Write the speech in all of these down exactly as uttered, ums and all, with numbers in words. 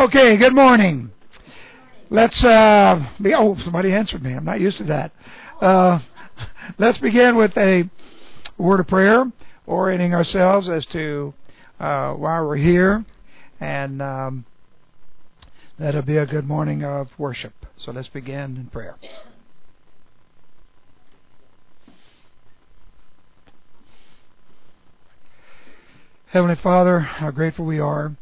Okay, good morning. Let's, uh, be, oh, somebody answered me. I'm not used to that. Uh, let's begin with a word of prayer, orienting ourselves as to uh, why we're here, and um, that'll be a good morning of worship. So let's begin in prayer. Heavenly Father, how grateful we are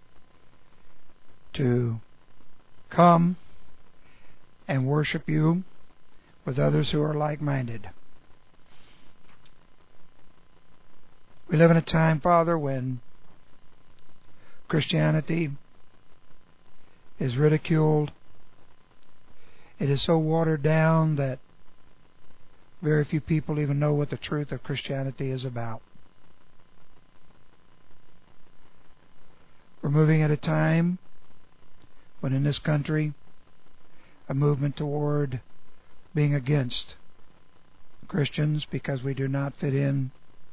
to come and worship you with others who are like-minded. We live in a time, Father, when Christianity is ridiculed. It is so watered down that very few people even know what the truth of Christianity is about. We're moving at a time when in this country a movement toward being against Christians because we do not fit in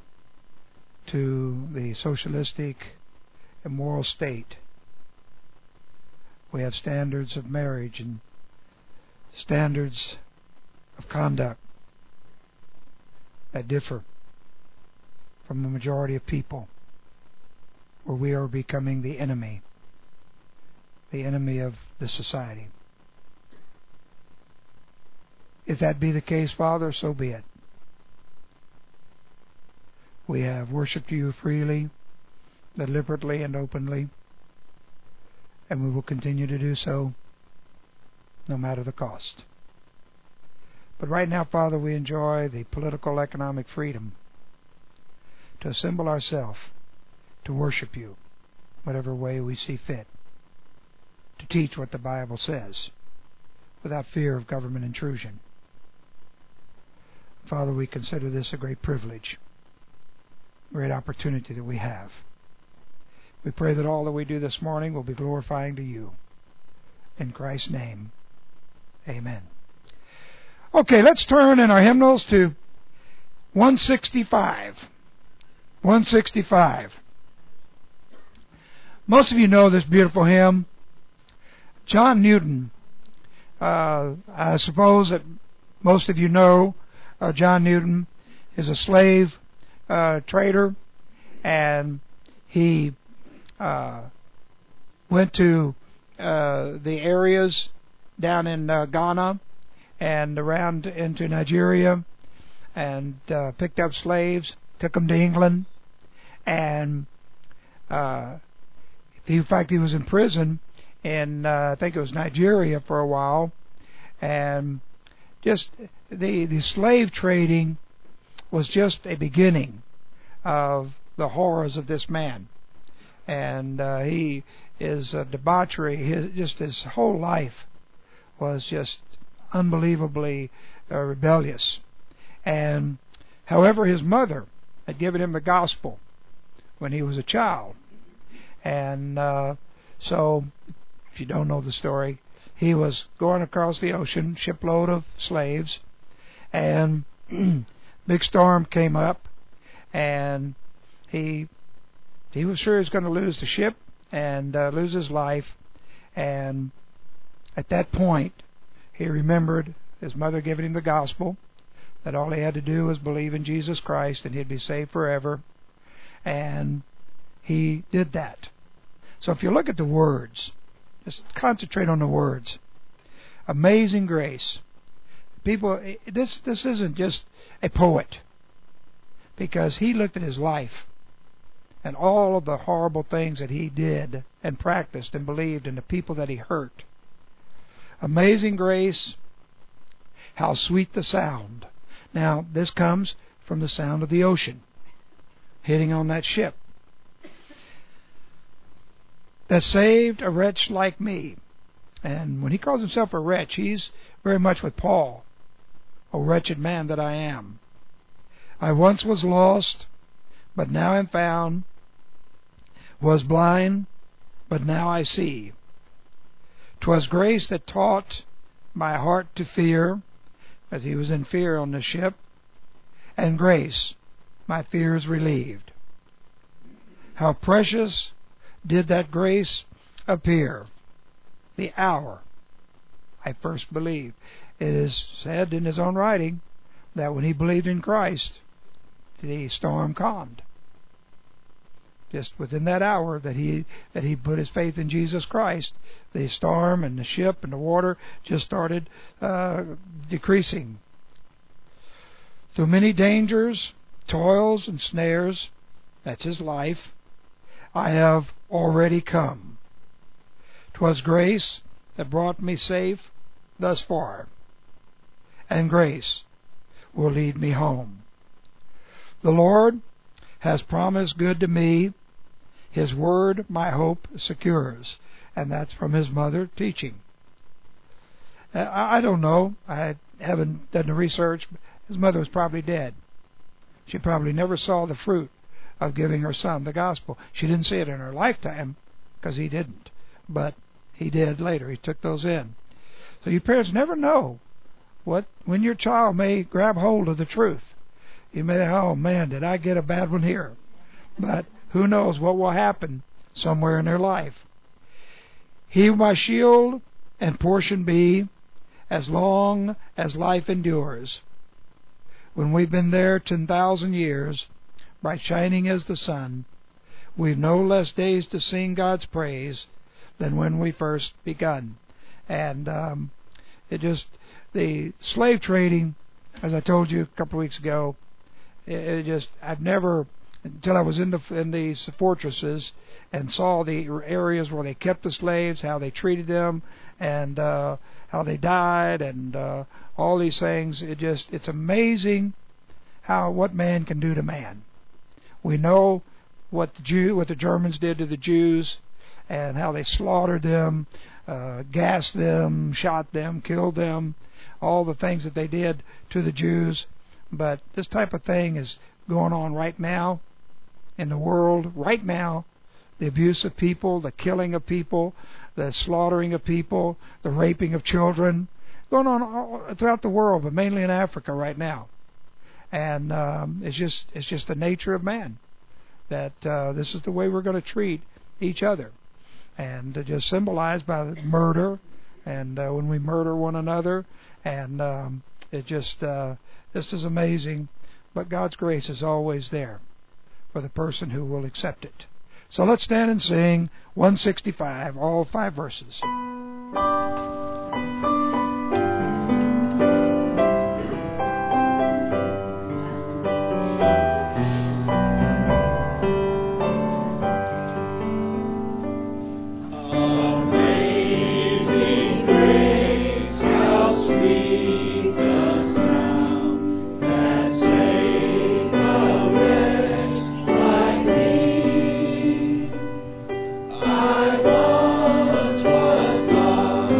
to the socialistic and moral state. We have standards of marriage and standards of conduct that differ from the majority of people, where we are becoming the enemy, the enemy of the society. If that be the case, Father, so be it. We have worshipped you freely, deliberately, and openly, and we will continue to do so no matter the cost. But right now, Father, we enjoy the political, economic freedom to assemble ourselves to worship you, whatever way we see fit, to teach what the Bible says, without fear of government intrusion. Father, we consider this a great privilege, a great opportunity that we have. We pray that all that we do this morning will be glorifying to you. In Christ's name, amen. Okay, let's turn in our hymnals to one sixty-five. one sixty-five. Most of you know this beautiful hymn. John Newton, uh, I suppose that most of you know uh, John Newton is a slave uh, trader, and he uh, went to uh, the areas down in uh, Ghana and around into Nigeria and uh, picked up slaves, took them to England, and uh, he, in fact, he was in prison in, uh, I think it was Nigeria for a while, and just the, the slave trading was just a beginning of the horrors of this man. And uh, he is a debauchery. His, just his whole life was just unbelievably uh, rebellious. And however, his mother had given him the gospel when he was a child. And uh, so, if you don't know the story, he was going across the ocean, shipload of slaves, and big storm came up, and he he was sure he was going to lose the ship and uh, lose his life. And at that point, he remembered his mother giving him the gospel, that all he had to do was believe in Jesus Christ and he'd be saved forever. And he did that. So if you look at the words, just concentrate on the words. Amazing grace. People, this this isn't just a poet, because he looked at his life and all of the horrible things that he did and practiced and believed, and the people that he hurt. Amazing grace, how sweet the sound. Now, this comes from the sound of the ocean hitting on that ship, that saved a wretch like me. And when he calls himself a wretch, he's very much with Paul. O wretched man that I am. I once was lost, but now am found. Was blind, but now I see. 'Twas grace that taught my heart to fear, as he was in fear on the ship, and grace my fears relieved. How precious did that grace appear. the hour I first believed. It is said in his own writing that when he believed in Christ, the storm calmed. Just within that hour that he that he put his faith in Jesus Christ, the storm and the ship and the water just started uh, decreasing. Through many dangers, toils, and snares, that's his life, I have already come. 'Twas grace that brought me safe thus far, and grace will lead me home. The Lord has promised good to me. His word my hope secures. And that's from his mother teaching. I, I don't know. I haven't done the research. His mother was probably dead. She probably never saw the fruit of giving her son the gospel. She didn't see it in her lifetime because he didn't. But he did later. He took those in. So you parents never know what when your child may grab hold of the truth. You may, oh man, did I get a bad one here? But who knows what will happen somewhere in their life. He my shield and portion be as long as life endures. When we've been there ten thousand years, bright shining as the sun, we've no less days to sing God's praise than when we first begun. And um, it just, the slave trading, as I told you a couple of weeks ago, it, it just, I've never, until I was in the in these fortresses and saw the areas where they kept the slaves, how they treated them, and uh, how they died, and uh, all these things. It just it's amazing how what man can do to man. We know what the Jew, what the Germans did to the Jews, and how they slaughtered them, uh, gassed them, shot them, killed them, all the things that they did to the Jews. But this type of thing is going on right now in the world, right now. The abuse of people, the killing of people, the slaughtering of people, the raping of children, going on all throughout the world, but mainly in Africa right now. And um, it's just it's just the nature of man that uh, this is the way we're going to treat each other, and uh, just symbolized by murder, and uh, when we murder one another, and um, it just uh, this is amazing. But God's grace is always there for the person who will accept it. So let's stand and sing one sixty-five, all five verses. I once was lost.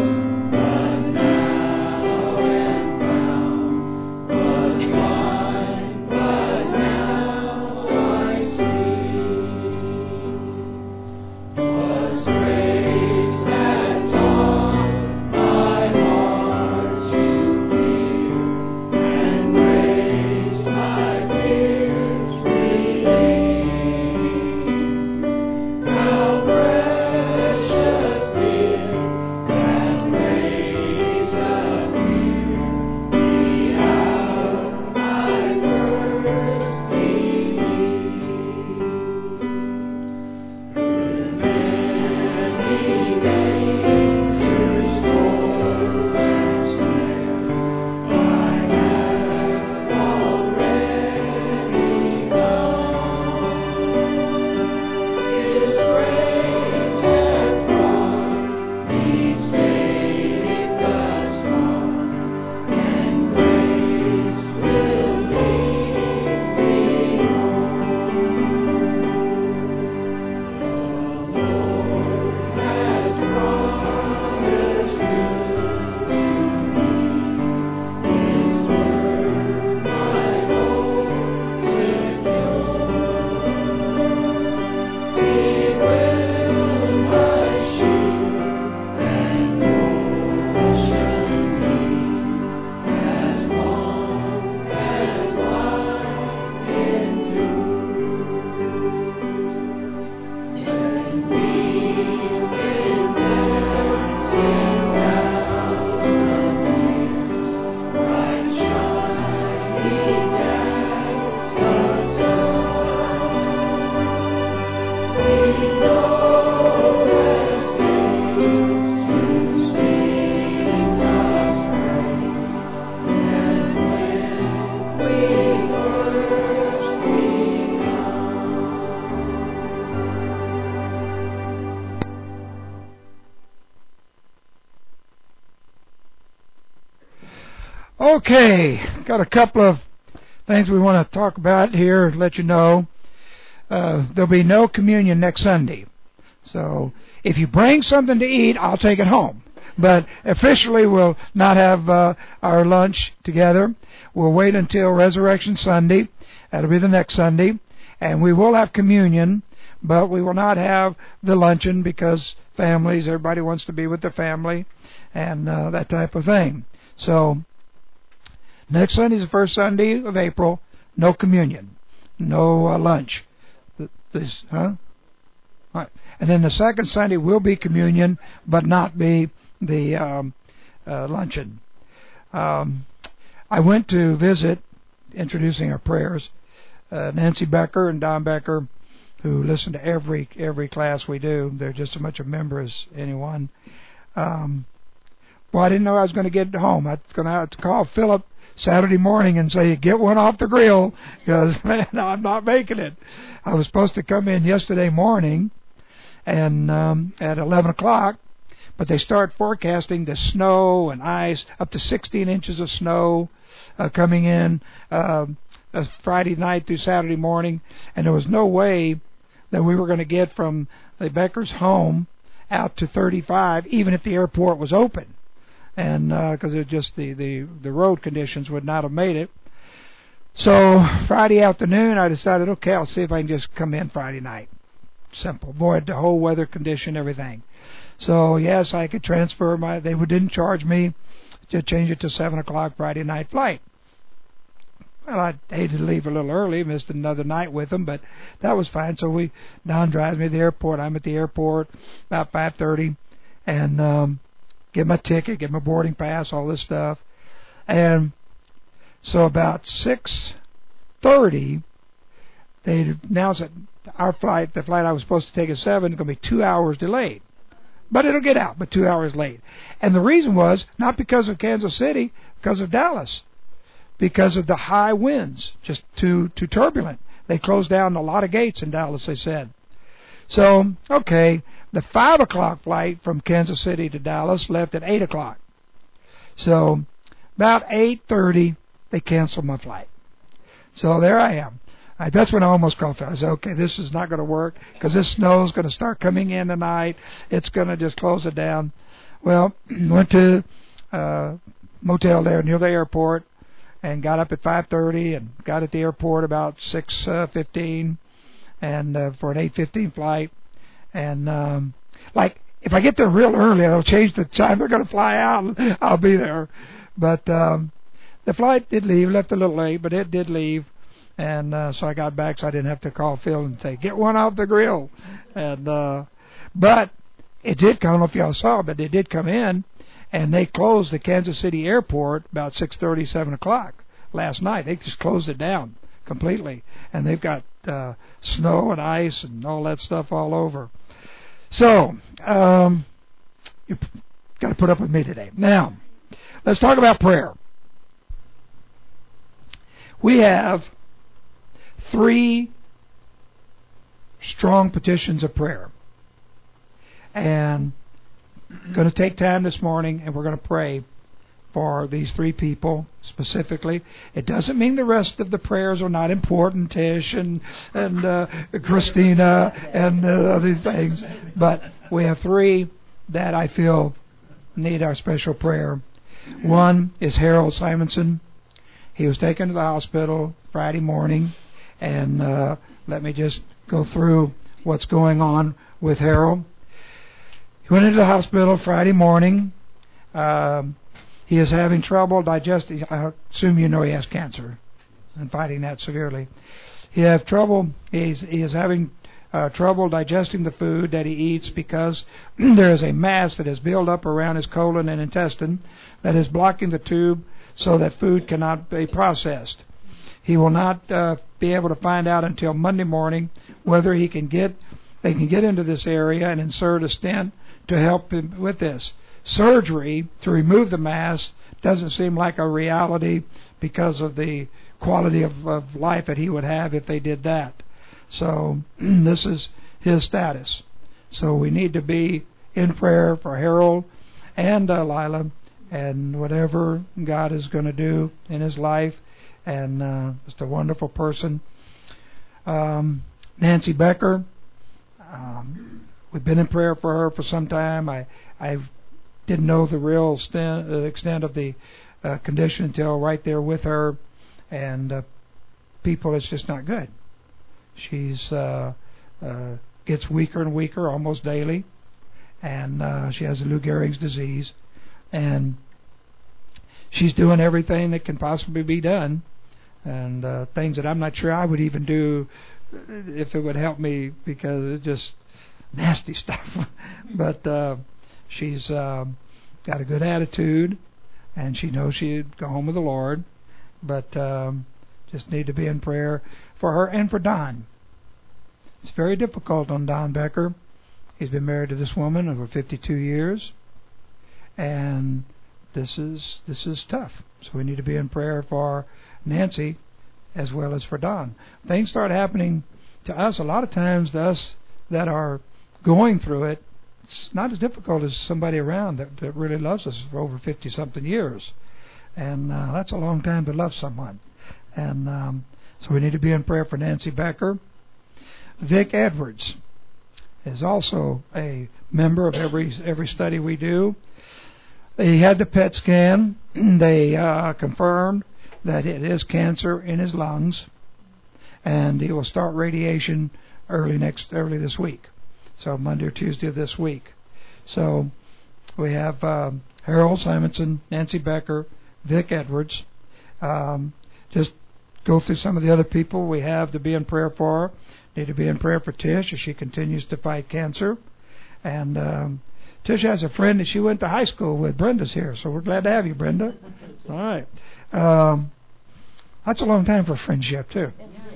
Okay, got a couple of things we want to talk about here, let you know. Uh, there'll be no communion next Sunday. So if you bring something to eat, I'll take it home. But officially, we'll not have uh, our lunch together. We'll wait until Resurrection Sunday. That'll be the next Sunday. And we will have communion, but we will not have the luncheon because families, everybody wants to be with their family and uh, that type of thing. So next Sunday is the first Sunday of April. No communion. No uh, lunch. This, huh? All right. And then the second Sunday will be communion, but not be the um, uh, luncheon. Um, I went to visit, introducing our prayers, uh, Nancy Becker and Don Becker, who listen to every every class we do. They're just as much a member as anyone. Um, well, I didn't know I was going to get home. I was going to have to call Philip Saturday morning and say, get one off the grill, because, man, I'm not making it. I was supposed to come in yesterday morning and um, at eleven o'clock, but they start forecasting the snow and ice, up to sixteen inches of snow uh, coming in uh, Friday night through Saturday morning, and there was no way that we were going to get from the Becker's home out to thirty-five, even if the airport was open. And because uh, it just the, the, the road conditions would not have made it. So Friday afternoon, I decided, okay, I'll see if I can just come in Friday night. Simple. Avoid the whole weather condition, everything. So yes, I could transfer my. They didn't charge me to change it to seven o'clock Friday night flight. Well, I hated to leave a little early, missed another night with them, but that was fine. So we Don drives me to the airport. I'm at the airport about five thirty, and um, get my ticket, get my boarding pass, all this stuff. And so about six thirty, they announced that our flight, the flight I was supposed to take at seven, is going to be two hours delayed. But it'll get out, but two hours late. And the reason was not because of Kansas City, because of Dallas, because of the high winds, just too too turbulent. They closed down a lot of gates in Dallas, they said. So, okay, the five o'clock flight from Kansas City to Dallas left at eight o'clock. So, about eight thirty, they canceled my flight. So there I am. I, that's when I almost called Phil. I said, okay, this is not going to work because this snow is going to start coming in tonight. It's going to just close it down. Well, went to a uh, motel there near the airport and got up at five thirty and got at the airport about six fifteen and uh, for an eight fifteen flight. And um, like if I get there real early, I'll change the time they're going to fly out. And I'll be there. But um, the flight did leave, left a little late, but it did leave. And uh, so I got back, so I didn't have to call Phil and say, get one off the grill. And uh, but it did come, I don't know if y'all saw, but it did come in, and they closed the Kansas City airport about six thirty, seven o'clock last night. They just closed it down completely. And they've got uh, snow and ice and all that stuff all over. So, um, you've got to put up with me today. Now, let's talk about prayer. We have three strong petitions of prayer. And I'm going to take time this morning and we're going to pray for these three people specifically. It doesn't mean the rest of the prayers are not important, Tish and, and uh, Christina and uh, these things. But we have three that I feel need our special prayer. One is Harold Simonson. He was taken to the hospital Friday morning. And uh, let me just go through what's going on with Harold. He went into the hospital Friday morning. Um, he is having trouble digesting. I assume you know he has cancer and fighting that severely. He have trouble. He's, he is having uh, trouble digesting the food that he eats because there is a mass that has built up around his colon and intestine that is blocking the tube so that food cannot be processed. He will not uh, be able to find out until Monday morning whether he can get they can get into this area and insert a stent to help him with this. Surgery to remove the mass doesn't seem like a reality because of the quality of, of life that he would have if they did that. So this is his status. So we need to be in prayer for Harold and uh, Lila and whatever God is going to do in his life, and uh, just a wonderful person. Um, Nancy Becker, um, we've been in prayer for her for some time. I I didn't know the real extent, uh, extent of the uh, condition until right there with her, and uh, people, it's just not good. She's uh, uh, gets weaker and weaker almost daily, and uh, she has a Lou Gehrig's disease, and she's doing everything that can possibly be done, and uh, things that I'm not sure I would even do if it would help me, because it's just nasty stuff. But uh, she's uh, got a good attitude, and she knows she'd go home with the Lord, but um, just need to be in prayer for her and for Don. It's very difficult on Don Becker. He's been married to this woman over fifty-two years, and this is this is tough. So we need to be in prayer for Nancy as well as for Don. Things start happening to us a lot of times, to us that are going through it. It's not as difficult as somebody around that, that really loves us for over fifty-something years. And uh, that's a long time to love someone. And um, so we need to be in prayer for Nancy Becker. Vic Edwards is also a member of every every study we do. He had the P E T scan. They uh, confirmed that it is cancer in his lungs, and he will start radiation early next early this week. So Monday or Tuesday of this week. So we have uh, Harold Simonson, Nancy Becker, Vic Edwards. Um, just go through some of the other people we have to be in prayer for. Need to be in prayer for Tish as she continues to fight cancer. And um, Tish has a friend that she went to high school with. Brenda's here, so we're glad to have you, Brenda. All right. Um, that's a long time for friendship, too.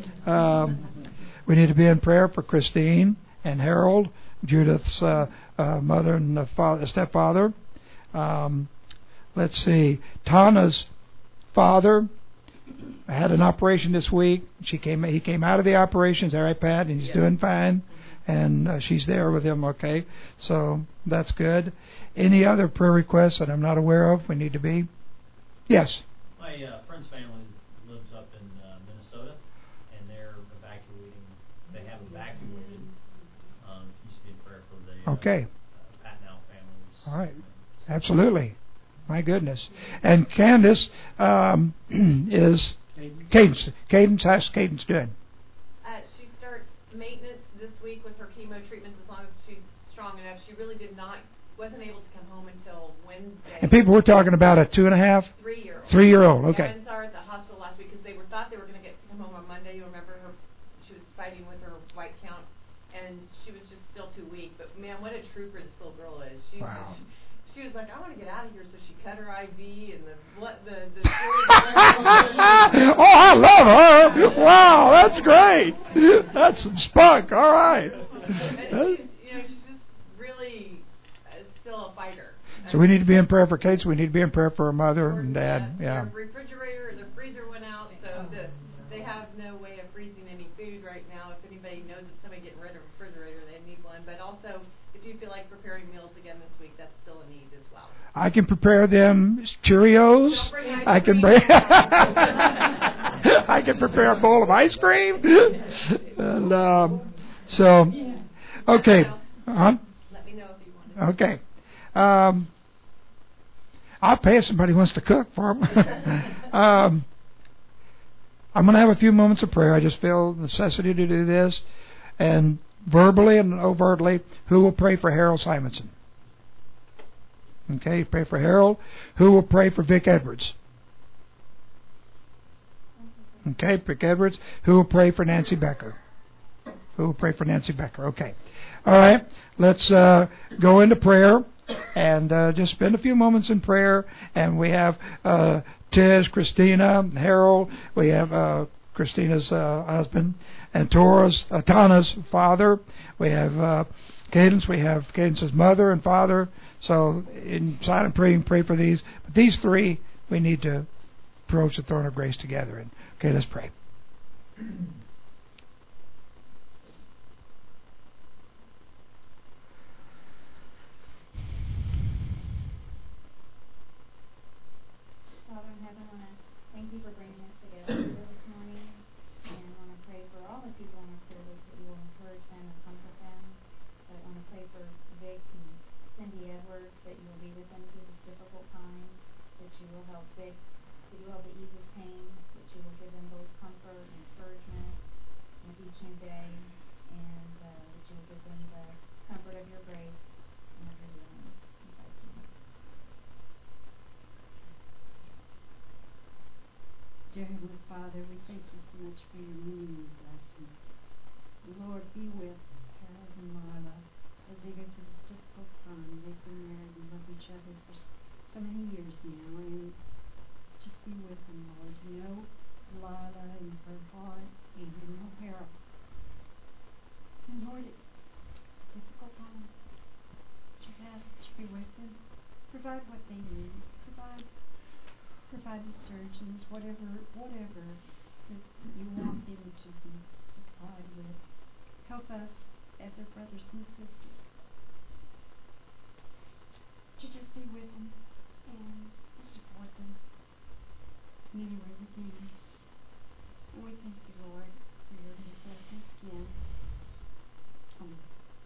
Um, we need to be in prayer for Christine and Harold, Judith's uh, uh, mother and uh, father, stepfather. Um, let's see. Tana's father had an operation this week. She came. He came out of the operation. Is that right, Pat? And he's yep. doing fine. And uh, she's there with him. Okay, so that's good. Any other prayer requests that I'm not aware of? We need to be. Yes. My uh, friend's family lives up in uh, Minnesota, and they're evacuating. They have evacuated. Um, you should be in prayer for the uh, okay. uh, Patnell families. All right. Absolutely. My goodness. And Candace um, is Cadence. Cadence, how's Cadence doing? Uh, she starts maintenance this week with her chemo treatments as long as she's strong enough. She really did not, wasn't able to come home until Wednesday. And people were talking about a two and a half? Three-year-old. Three-year-old, okay. Yeah, and saw her at the hospital last week because they were thought they were going to get to come home on Monday. You remember her, she was fighting with her white count, and she was just still too weak. But, man, what a trooper this little girl is. She's wow. just, she was like, I want to get out of here, so she cut her I V and the blood, the, the oh, I love her. Wow, that's great. That's some spunk. All right. And she's, you know, she's just really uh, still a fighter. So we need to be in prayer for Kate. So we need to be in prayer for her mother and dad. Yeah. Yeah. Their refrigerator, their freezer went out, so the, they have no way of freezing any food right now. If anybody knows of somebody getting rid of a refrigerator, they need one. But also, if you feel like preparing meals again this week, that's still a need as well. I can prepare them Cheerios. I can bring. I can prepare a bowl of ice cream. And um, so, okay. Huh? Let me know if you want it. Okay. Um, I'll pay if somebody wants to cook for them. um, I'm going to have a few moments of prayer. I just feel the necessity to do this. And verbally and overtly, who will pray for Harold Simonson? Okay, pray for Harold. Who will pray for Vic Edwards? Okay, Vic Edwards. Who will pray for Nancy Becker? Who will pray for Nancy Becker? Okay. All right, let's uh, go into prayer and uh, just spend a few moments in prayer. And we have uh, Tish, Christina, Harold. We have uh, Christina's uh, husband, and Tora's, uh, Tana's father. We have uh, Cadence. We have Cadence's mother and father. So in silent praying, pray for these. But these three, we need to approach the throne of grace together. And okay, let's pray. sick, that you will be ease his pain, that you will give them both comfort and encouragement with each new day, and uh, that you will give them the comfort of your grace and of your healing. In Christ's name. Dear Heavenly Father, we thank you so much for your many, many blessings. Lord, be with Harold and Marla as they go through this difficult time. They've been married and love each other for so many years now, and just be with them, Lord. You know Lila and her heart, and you know Harold. And Lord, it's a difficult time. Just ask that you be with them. Provide what they need. Provide provide the surgeons, whatever whatever that you want them to be supplied with. Help us as their brothers and sisters to just be with them and support them in any way we can. And we thank you, Lord, for your blessings again. Amen.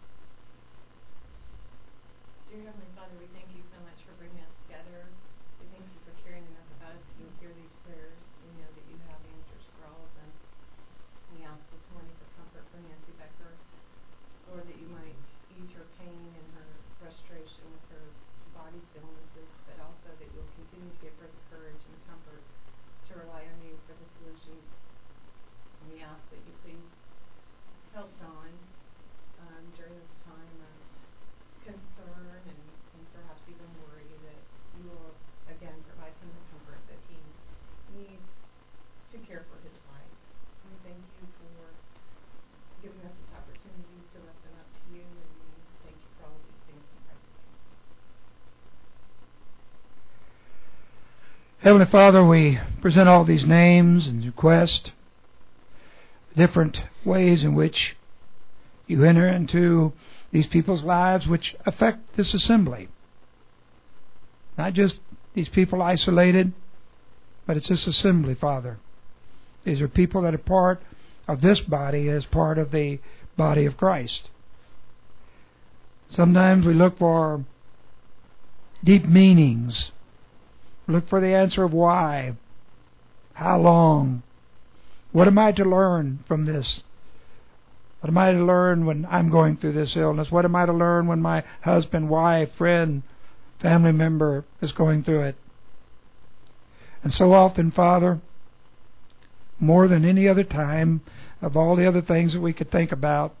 Dear Heavenly Father, we thank you so much for bringing us together. We thank you for caring enough about us that you hear these prayers. We know that you have answers for all of them. We ask this morning for comfort for Nancy Becker. Lord, that you might ease her pain and her frustration with her body's illnesses, but also that you'll continue to give her the courage and the comfort to rely on you for the solutions. And we ask that you please help Dawn um, during this time of concern and, and perhaps even worry, that you will again provide him the comfort that he needs to care for his wife. We thank you for giving us this opportunity to lift them up to you, and we thank you for all of these things in Christ's name. Heavenly Father, we present all these names and requests, different ways in which you enter into these people's lives which affect this assembly. Not just these people isolated, but it's this assembly, Father. These are people that are part of this body as part of the body of Christ. Sometimes we look for deep meanings. Look for the answer of why. How long? What am I to learn from this? What am I to learn when I'm going through this illness? What am I to learn when my husband, wife, friend, family member is going through it? And so often, Father, more than any other time, of all the other things that we could think about,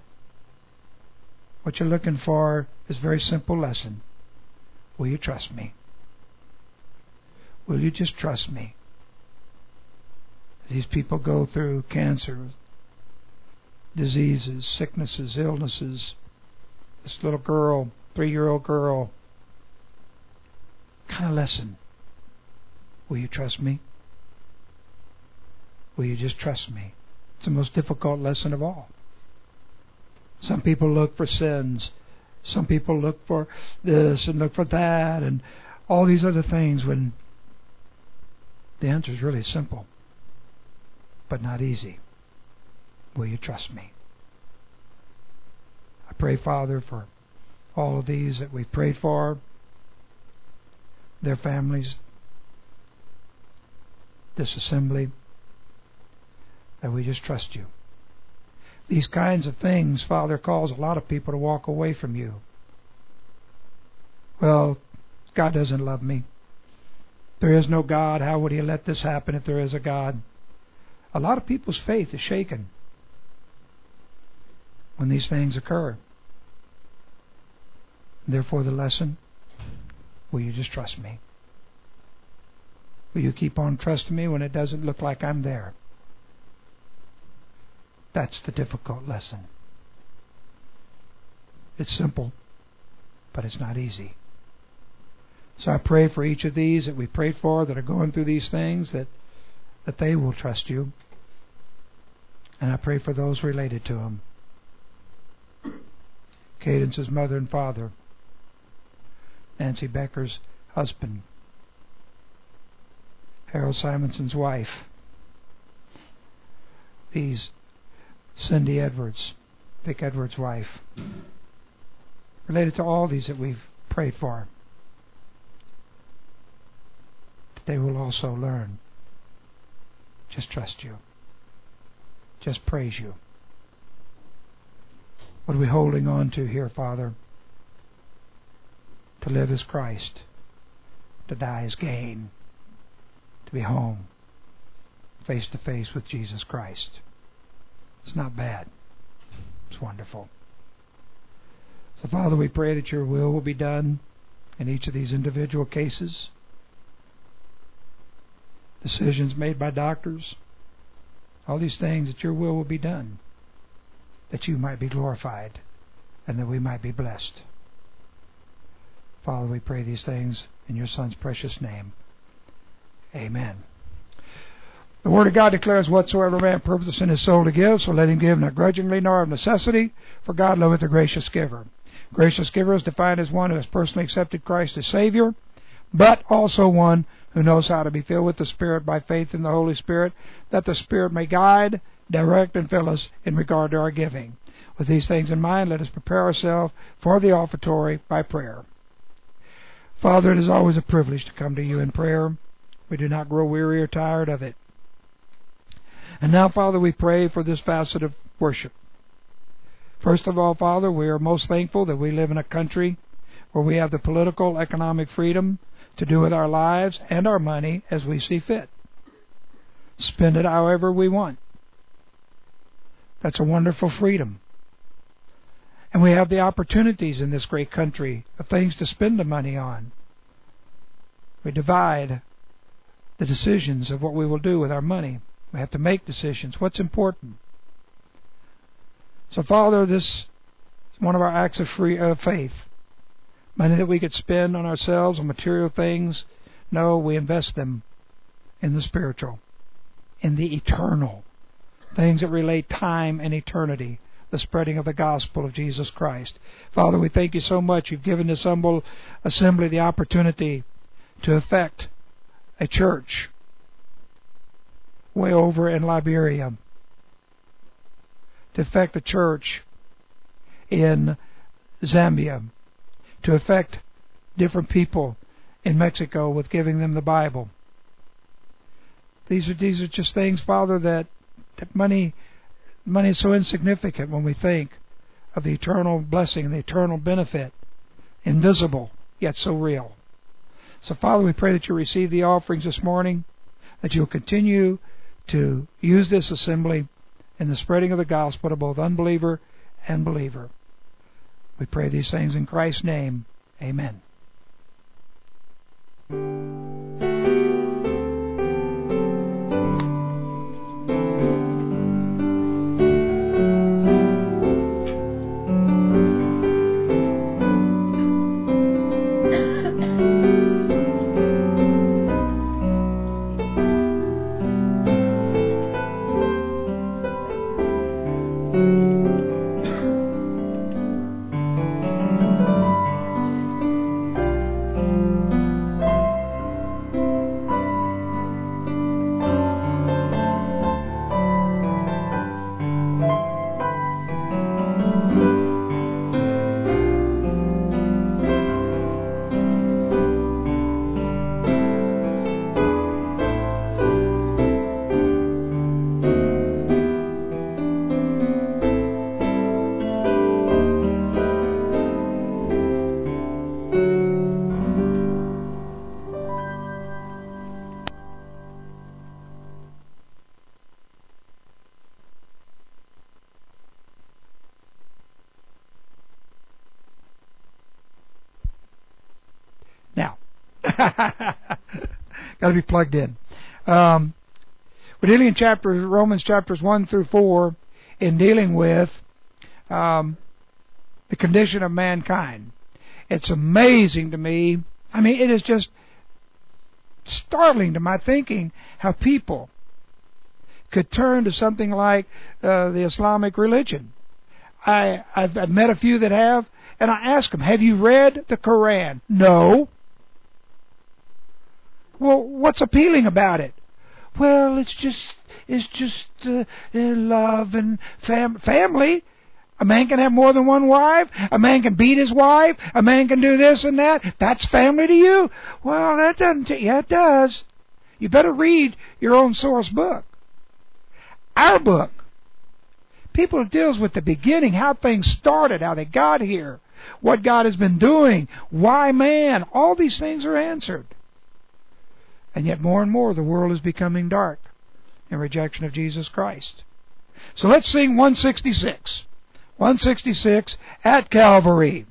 what you're looking for is a very simple lesson. Will you trust me? Will you just trust me? These people go through cancer, diseases, sicknesses, illnesses. This little girl, three-year-old girl, kind of lesson. Will you trust me? Will you just trust me? It's the most difficult lesson of all. Some people look for sins. Some people look for this and look for that and all these other things, when the answer is really simple, but not easy. Will you trust me? I pray, Father, for all of these that we've prayed for, their families, this assembly, that we just trust you. These kinds of things, Father, cause a lot of people to walk away from you. Well, God doesn't love me. There is no God. How would He let this happen if there is a God? A lot of people's faith is shaken when these things occur. Therefore, the lesson, will you just trust me? Will you keep on trusting me when it doesn't look like I'm there? That's the difficult lesson. It's simple, but it's not easy. So I pray for each of these that we prayed for that are going through these things, that, that they will trust you. And I pray for those related to them. Cadence's mother and father, Nancy Becker's husband, Harold Simonson's wife, these Cindy Edwards, Vic Edwards' wife, related to all these that we've prayed for. they will also learn. Just trust you. Just praise you. What are we holding on to here, Father? To live as Christ. To die as gain. To be home. Face to face with Jesus Christ. It's not bad. It's wonderful. So, Father, we pray that your will will be done in each of these individual cases. Decisions made by doctors. All these things, that your will will be done. That you might be glorified and that we might be blessed. Father, we pray these things in your Son's precious name. Amen. The Word of God declares, whatsoever man purposeth in his soul to give, so let him give, not grudgingly nor of necessity, for God loveth a gracious giver. Gracious giver is defined as one who has personally accepted Christ as Savior, but also one who knows how to be filled with the Spirit by faith in the Holy Spirit, that the Spirit may guide, direct, and fill us in regard to our giving. With these things in mind, let us prepare ourselves for the offertory by prayer. Father, it is always a privilege to come to you in prayer. We do not grow weary or tired of it. And now, Father, we pray for this facet of worship. First of all, Father, we are most thankful that we live in a country where we have the political, economic freedom to do with our lives and our money as we see fit. Spend it however we want. That's a wonderful freedom. And we have the opportunities in this great country of things to spend the money on. We divide the decisions of what we will do with our money. We have to make decisions. What's important? So, Father, this is one of our acts of free of faith. Money that we could spend on ourselves, on material things. No, we invest them in the spiritual, in the eternal. Things that relate time and eternity. The spreading of the gospel of Jesus Christ. Father, we thank you so much. You've given this humble assembly the opportunity to effect a church way over in Liberia, to effect a church in Zambia, to affect different people in Mexico with giving them the Bible. These are these are just things, Father, that, that money money is so insignificant when we think of the eternal blessing and the eternal benefit, invisible yet so real. So, Father, we pray that you receive the offerings this morning, that you'll continue to use this assembly in the spreading of the gospel to both unbeliever and believer. We pray these things in Christ's name. Amen. Now, got to be plugged in. Um, we're dealing in chapters, Romans chapters one through four, in dealing with um, the condition of mankind. It's amazing to me. I mean, it is just startling to my thinking how people could turn to something like uh, the Islamic religion. I, I've, I've met a few that have, and I ask them, have you read the Quran? No. Well, what's appealing about it? Well, it's just it's just uh, love and fam- family. A man can have more than one wife. A man can beat his wife. A man can do this and that. That's family to you? Well, that doesn't. T- yeah, it does. You better read your own source book. Our book. People it deals with the beginning, how things started, how they got here, what God has been doing, why man. All these things are answered. And yet more and more the world is becoming dark in rejection of Jesus Christ. So let's sing one sixty-six. one sixty-six, At Calvary.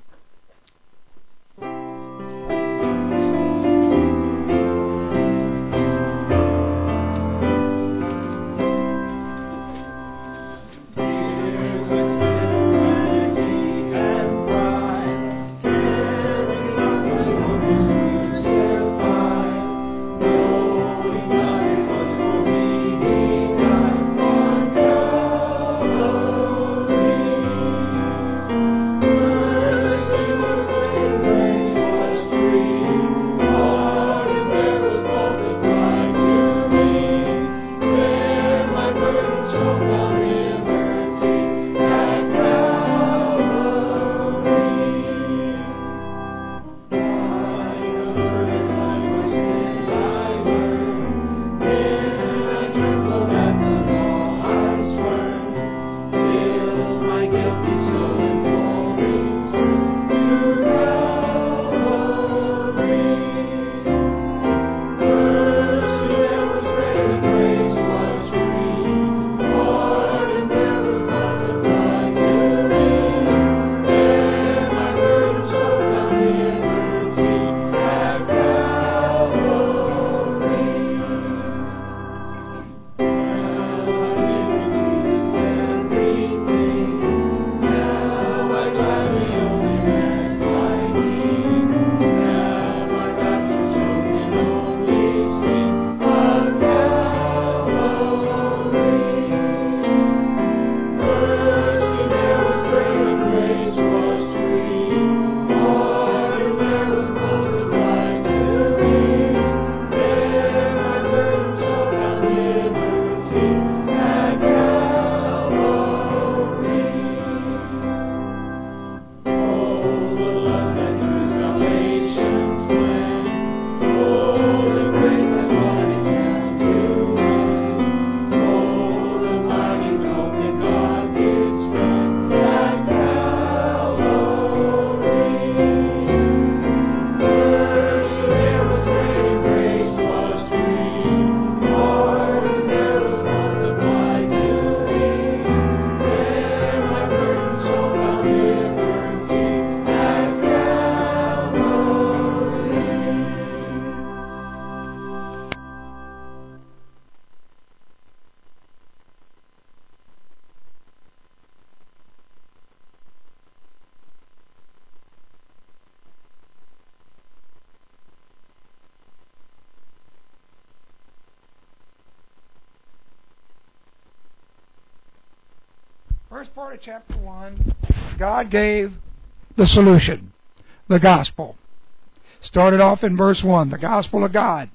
First part of chapter one, God gave the solution, the gospel. Started off in verse one, the gospel of God.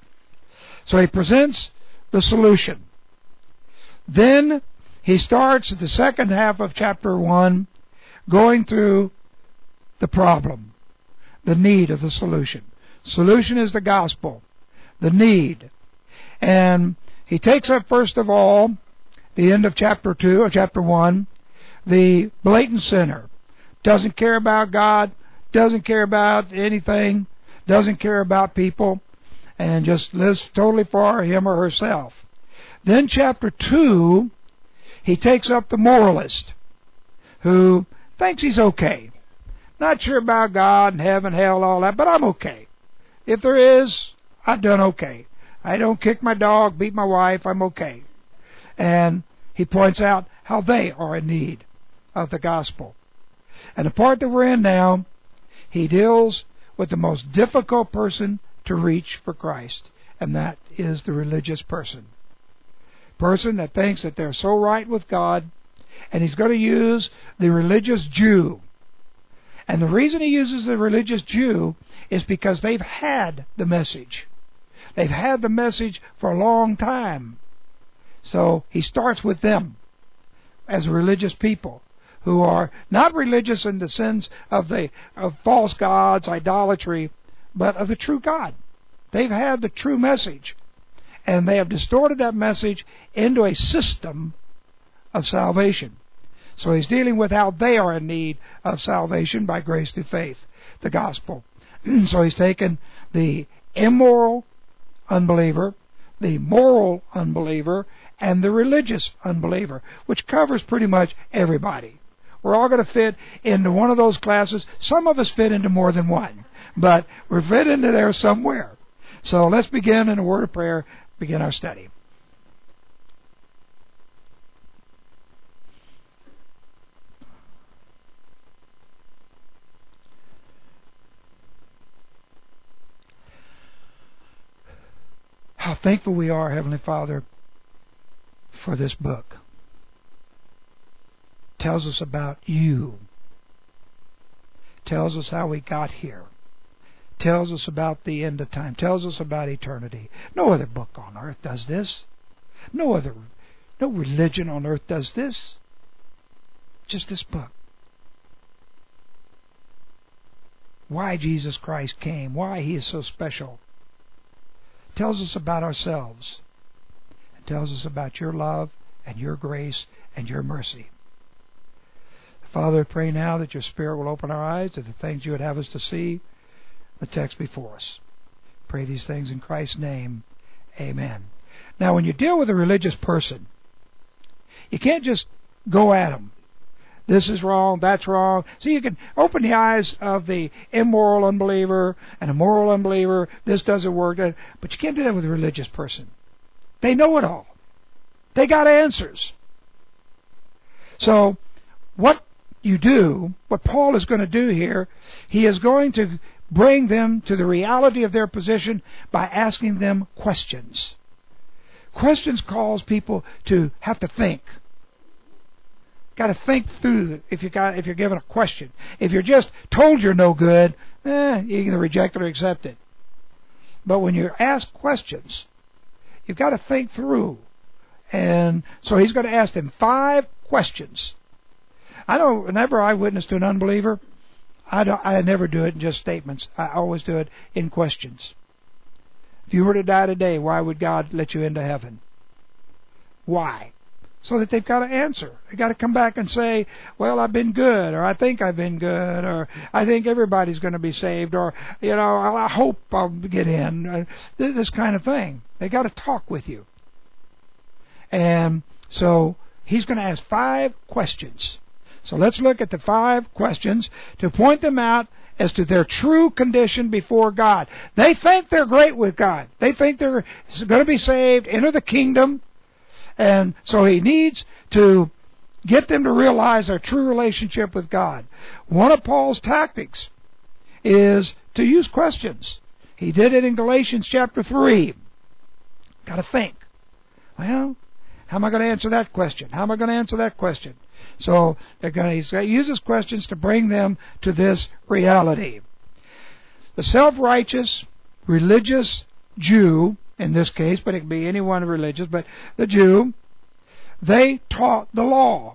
So he presents the solution. Then he starts at the second half of chapter one going through the problem, the need of the solution. Solution is the gospel, the need. And he takes up first of all, the end of chapter two or chapter one, the blatant sinner. Doesn't care about God, doesn't care about anything, doesn't care about people, and just lives totally for him or herself. Then chapter two, he takes up the moralist, who thinks he's okay. Not sure about God and heaven, hell, all that, but I'm okay. If there is, I've done okay. I don't kick my dog, beat my wife, I'm okay. And he points out how they are in need of the gospel. And the part that we're in now, he deals with the most difficult person to reach for Christ, and that is the religious person. Person that thinks that they're so right with God, and he's going to use the religious Jew. And the reason he uses the religious Jew is because they've had the message. They've had the message for a long time. So he starts with them as religious people who are not religious in the sense of the of false gods, idolatry, but of the true God. They've had the true message. And they have distorted that message into a system of salvation. So he's dealing with how they are in need of salvation by grace through faith, the gospel. So he's taken the immoral unbeliever, the moral unbeliever, and the religious unbeliever, which covers pretty much everybody. We're all going to fit into one of those classes. Some of us fit into more than one, but we're fit into there somewhere. So let's begin in a word of prayer, begin our study. How thankful we are, Heavenly Father, for this book. It tells us about you. It tells us how we got here. It tells us about the end of time. It tells us about eternity. No other book on earth does this. No other, no religion on earth does this. Just this book. Why Jesus Christ came. Why He is so special. Tells us about ourselves. It tells us about your love and your grace and your mercy. Father, I pray now that your Spirit will open our eyes to the things you would have us to see, the text before us. Pray these things in Christ's name. Amen. Now, when you deal with a religious person, you can't just go at them. This is wrong, that's wrong. So you can open the eyes of the immoral unbeliever and a moral unbeliever. This doesn't work. But you can't do that with a religious person. They know it all. They got answers. So what you do, what Paul is going to do here, he is going to bring them to the reality of their position by asking them questions. Questions cause people to have to think. Got to think through if you got if you're given a question. If you're just told you're no good, eh, you can reject it or accept it. But when you're asked questions, you've got to think through. And so he's going to ask them five questions. I know whenever I witness to an unbeliever, I don't. I never do it in just statements. I always do it in questions. If you were to die today, why would God let you into heaven? Why? So that they've got to answer. They've got to come back and say, well, I've been good, or I think I've been good, or I think everybody's going to be saved, or, you know, I hope I'll get in. Uh, this kind of thing. They've got to talk with you. And so he's going to ask five questions. So let's look at the five questions to point them out as to their true condition before God. They think they're great with God. They think they're going to be saved, enter the kingdom. And so he needs to get them to realize their true relationship with God. One of Paul's tactics is to use questions. He did it in Galatians chapter three. Got to think. Well, how am I going to answer that question? How am I going to answer that question? So they're going to, he's going to use his questions to bring them to this reality. The self-righteous, religious Jew, in this case, but it could be anyone religious, but the Jew, they taught the law.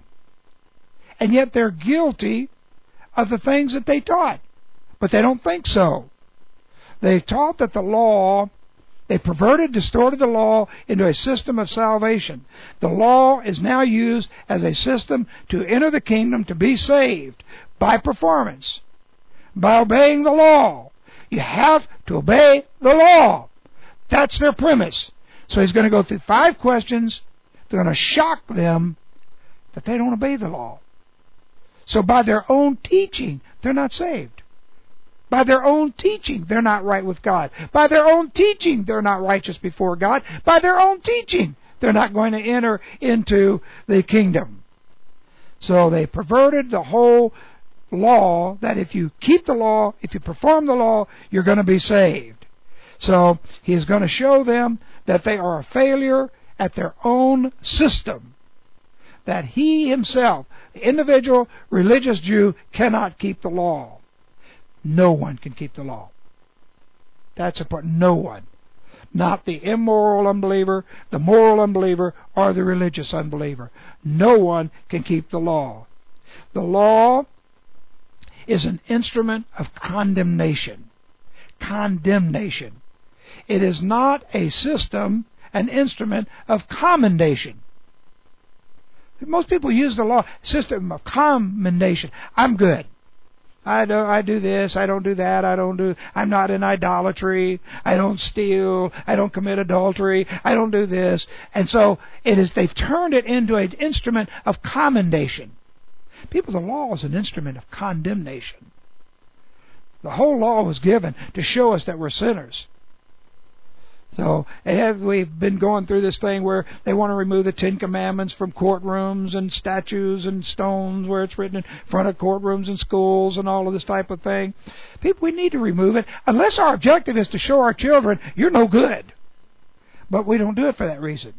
And yet they're guilty of the things that they taught. But they don't think so. They taught that the law, they perverted, distorted the law into a system of salvation. The law is now used as a system to enter the kingdom, to be saved by performance, by obeying the law. You have to obey the law. That's their premise. So he's going to go through five questions. They're going to shock them that they don't obey the law. So by their own teaching, they're not saved. By their own teaching, they're not right with God. By their own teaching, they're not righteous before God. By their own teaching, they're not going to enter into the kingdom. So they perverted the whole law, that if you keep the law, if you perform the law, you're going to be saved. So he is going to show them that they are a failure at their own system. That he himself, the individual religious Jew, cannot keep the law. No one can keep the law. That's important. No one. Not the immoral unbeliever, the moral unbeliever, or the religious unbeliever. No one can keep the law. The law is an instrument of condemnation. Condemnation. It is not a system, an instrument of commendation. Most people use the law system of commendation. I'm good. I do, I do this, I don't do that, I don't do, I'm not in idolatry, I don't steal, I don't commit adultery, I don't do this. And so it is, they've turned it into an instrument of commendation. People, the law is an instrument of condemnation. The whole law was given to show us that we're sinners. So have, we've been going through this thing where they want to remove the Ten Commandments from courtrooms and statues and stones where it's written in front of courtrooms and schools and all of this type of thing. People, we need to remove it unless our objective is to show our children you're no good. But we don't do it for that reason.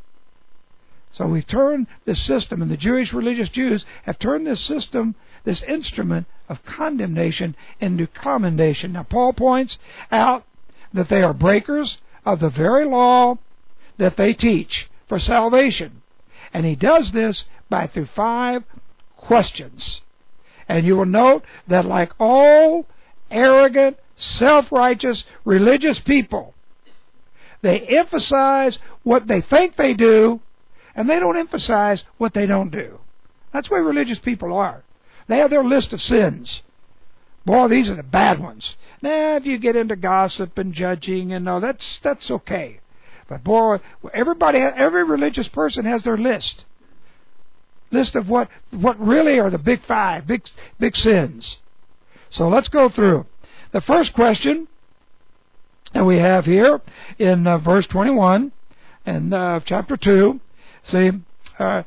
So we've turned this system, and the Jewish religious Jews have turned this system, this instrument of condemnation, into commendation. Now Paul points out that they are breakers of the very law that they teach for salvation. And he does this by through five questions. And you will note that like all arrogant, self-righteous, religious people, they emphasize what they think they do, and they don't emphasize what they don't do. That's the way religious people are. They have their list of sins. Boy, these are the bad ones. Now, if you get into gossip and judging and all, that's that's okay. But boy, everybody, every religious person has their list, list of what what really are the big five, big big sins. So let's go through. The first question that we have here in uh, verse twenty-one and uh, chapter two. See, uh,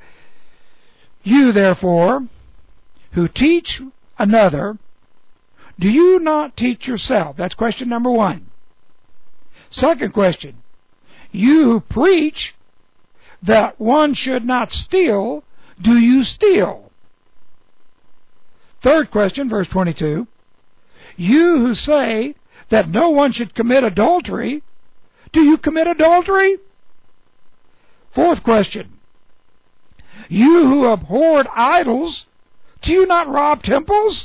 you therefore who teach another, do you not teach yourself? That's question number one. Second question, you who preach that one should not steal, do you steal? Third question, verse twenty-two, you who say that no one should commit adultery, do you commit adultery? Fourth question, you who abhorred idols, do you not rob temples?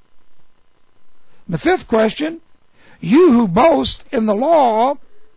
The fifth question, you who boast in the law,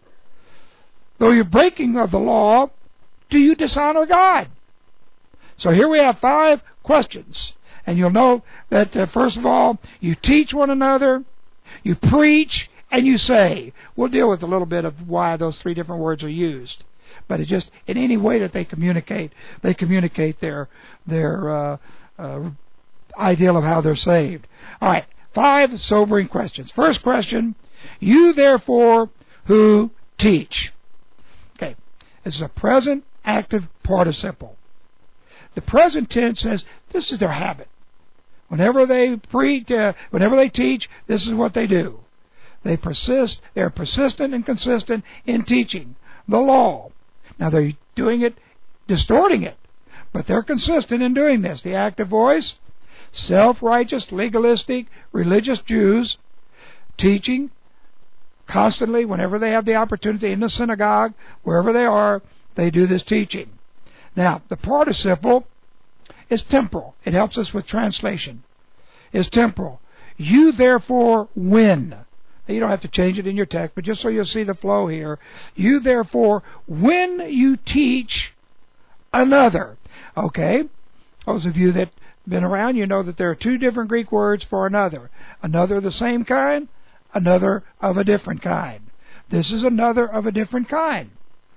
though you're breaking of the law, do you dishonor God? So here we have five questions. And you'll note that, uh, first of all, you teach one another, you preach, and you say. We'll deal with a little bit of why those three different words are used. But it's just in any way that they communicate, they communicate their, their uh, uh, ideal of how they're saved. All right. Five sobering questions. First question, you therefore who teach. Okay, this is a present active participle. The present tense says this is their habit. Whenever they preach, uh, whenever they teach, this is what they do. They persist, they're persistent and consistent in teaching the law. Now they're doing it, distorting it, but they're consistent in doing this. The active voice, self-righteous, legalistic, religious Jews teaching constantly whenever they have the opportunity in the synagogue, wherever they are, they do this teaching. Now, the participle is temporal. It helps us with translation. It's temporal. You therefore when. You don't have to change it in your text, but just so you'll see the flow here. You therefore, when you teach another. Okay? Those of you that been around, you know that there are two different Greek words for another. Another of the same kind, another of a different kind. This is another of a different kind.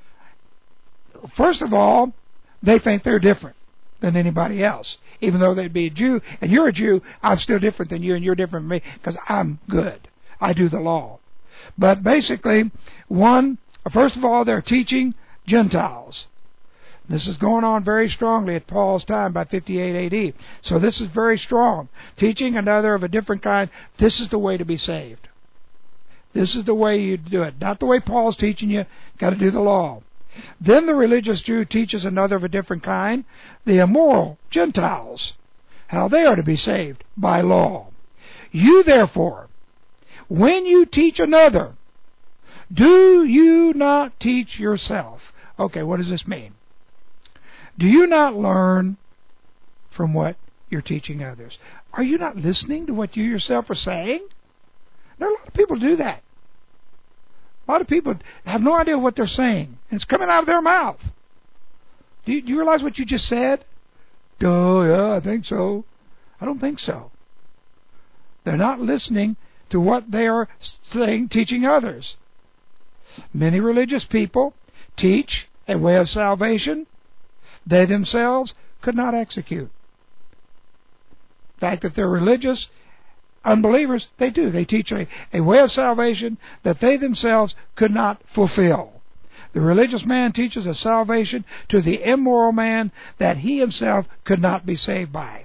First of all, they think they're different than anybody else. Even though they'd be a Jew, and you're a Jew, I'm still different than you, and you're different from me, because I'm good. I do the law. But basically, one, first of all, they're teaching Gentiles. This is going on very strongly at Paul's time by fifty-eight A D. So this is very strong. Teaching another of a different kind, this is the way to be saved. This is the way you do it. Not the way Paul's teaching you. Got to do the law. Then the religious Jew teaches another of a different kind, the immoral Gentiles, how they are to be saved by law. You therefore, when you teach another, do you not teach yourself? Okay, what does this mean? Do you not learn from what you're teaching others? Are you not listening to what you yourself are saying? There are a lot of people who do that. A lot of people have no idea what they're saying, and it's coming out of their mouth. Do you, do you realize what you just said? Oh, yeah, I think so. I don't think so. They're not listening to what they are saying, teaching others. Many religious people teach a way of salvation they themselves could not execute. In fact, if they're religious unbelievers, they do. They teach a, a way of salvation that they themselves could not fulfill. The religious man teaches a salvation to the immoral man that he himself could not be saved by.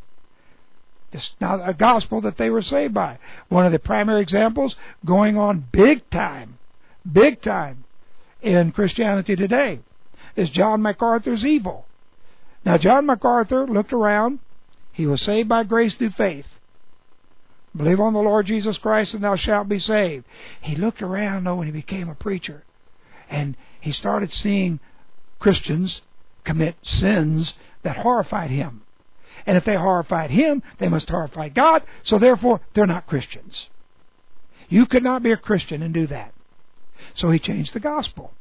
It's not a gospel that they were saved by. One of the primary examples going on big time, big time in Christianity today is John MacArthur's evil. Now, John MacArthur looked around. He was saved by grace through faith. Believe on the Lord Jesus Christ and thou shalt be saved. He looked around, though, when he became a preacher. And he started seeing Christians commit sins that horrified him. And if they horrified him, they must horrify God. So therefore, they're not Christians. You could not be a Christian and do that. So he changed the gospel.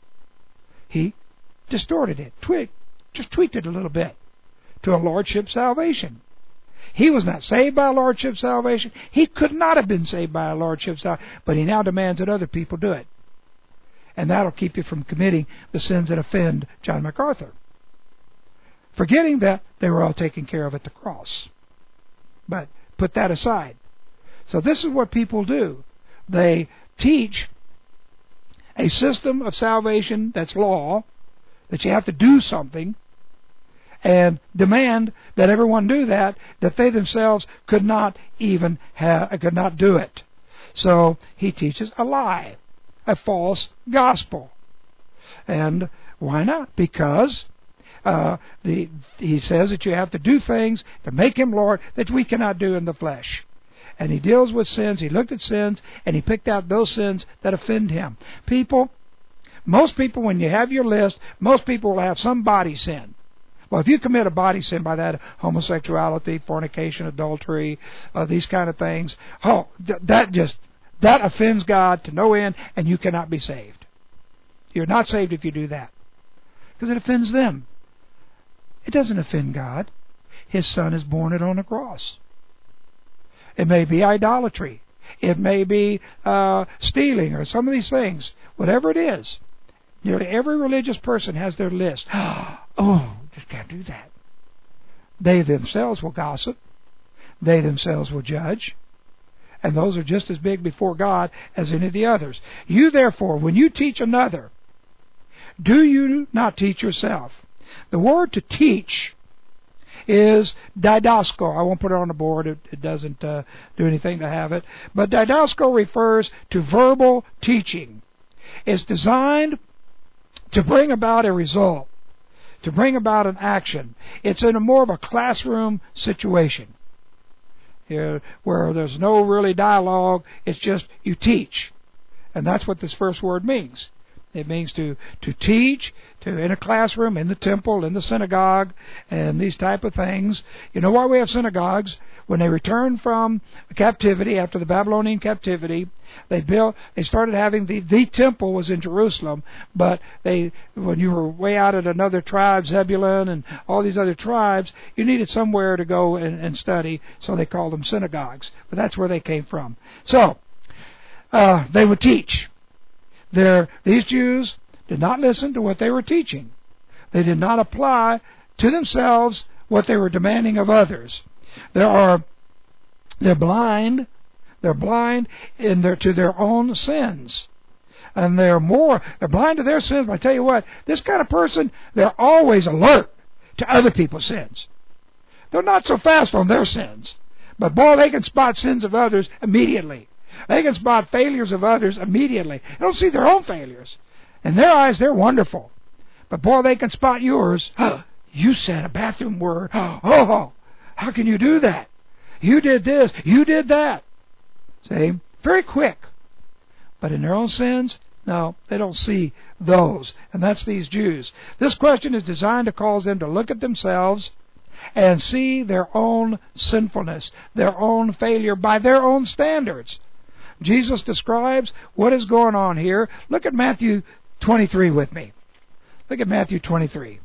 He distorted it, tweaked, just tweaked it a little bit to a lordship salvation. He was not saved by a lordship salvation. He could not have been saved by a lordship salvation, but he now demands that other people do it. And that'll keep you from committing the sins that offend John MacArthur, forgetting that they were all taken care of at the cross. But put that aside. So this is what people do. They teach a system of salvation that's law, that you have to do something, and demand that everyone do that, that they themselves could not even have, could not do it. So he teaches a lie, a false gospel. And why not? Because uh, the he says that you have to do things to make him Lord that we cannot do in the flesh. And he deals with sins. He looked at sins, and he picked out those sins that offend him. People, most people, when you have your list, most people will have some body sin. Well, if you commit a body sin by that, homosexuality, fornication, adultery, uh, these kind of things, oh, th- that just, that offends God to no end, and you cannot be saved. You're not saved if you do that, because it offends them. It doesn't offend God. His Son has borne it on the cross. It may be idolatry. It may be uh, stealing or some of these things. Whatever it is, nearly every religious person has their list. Oh, just can't do that. They themselves will gossip. They themselves will judge. And those are just as big before God as any of the others. You, therefore, when you teach another, do you not teach yourself? The word to teach is didasko. I won't put it on the board. It, it doesn't uh, do anything to have it. But didasko refers to verbal teaching. It's designed to bring about a result, to bring about an action. It's in a more of a classroom situation, here, where there's no really dialogue. It's just you teach. And that's what this first word means. It means to, to teach, to in a classroom, in the temple, in the synagogue, and these type of things. You know why we have synagogues? When they returned from captivity, after the Babylonian captivity, they built, they started having the, the temple was in Jerusalem, but they, when you were way out at another tribe, Zebulun and all these other tribes, you needed somewhere to go and, and study, so they called them synagogues. But that's where they came from. So, uh, they would teach. There, these Jews did not listen to what they were teaching. They did not apply to themselves what they were demanding of others. There are, they're blind. They're blind in their to their own sins, and they're more. They're blind to their sins. But I tell you what, this kind of person, they're always alert to other people's sins. They're not so fast on their sins, but boy, they can spot sins of others immediately. They can spot failures of others immediately. They don't see their own failures. In their eyes, they're wonderful. But boy, they can spot yours. Oh, you said a bathroom word. Oh, how can you do that? You did this. You did that. See? Very quick. But in their own sins, no, they don't see those. And that's these Jews. This question is designed to cause them to look at themselves and see their own sinfulness, their own failure by their own standards. Jesus describes what is going on here. Look at Matthew twenty-three with me. Look at Matthew twenty-three.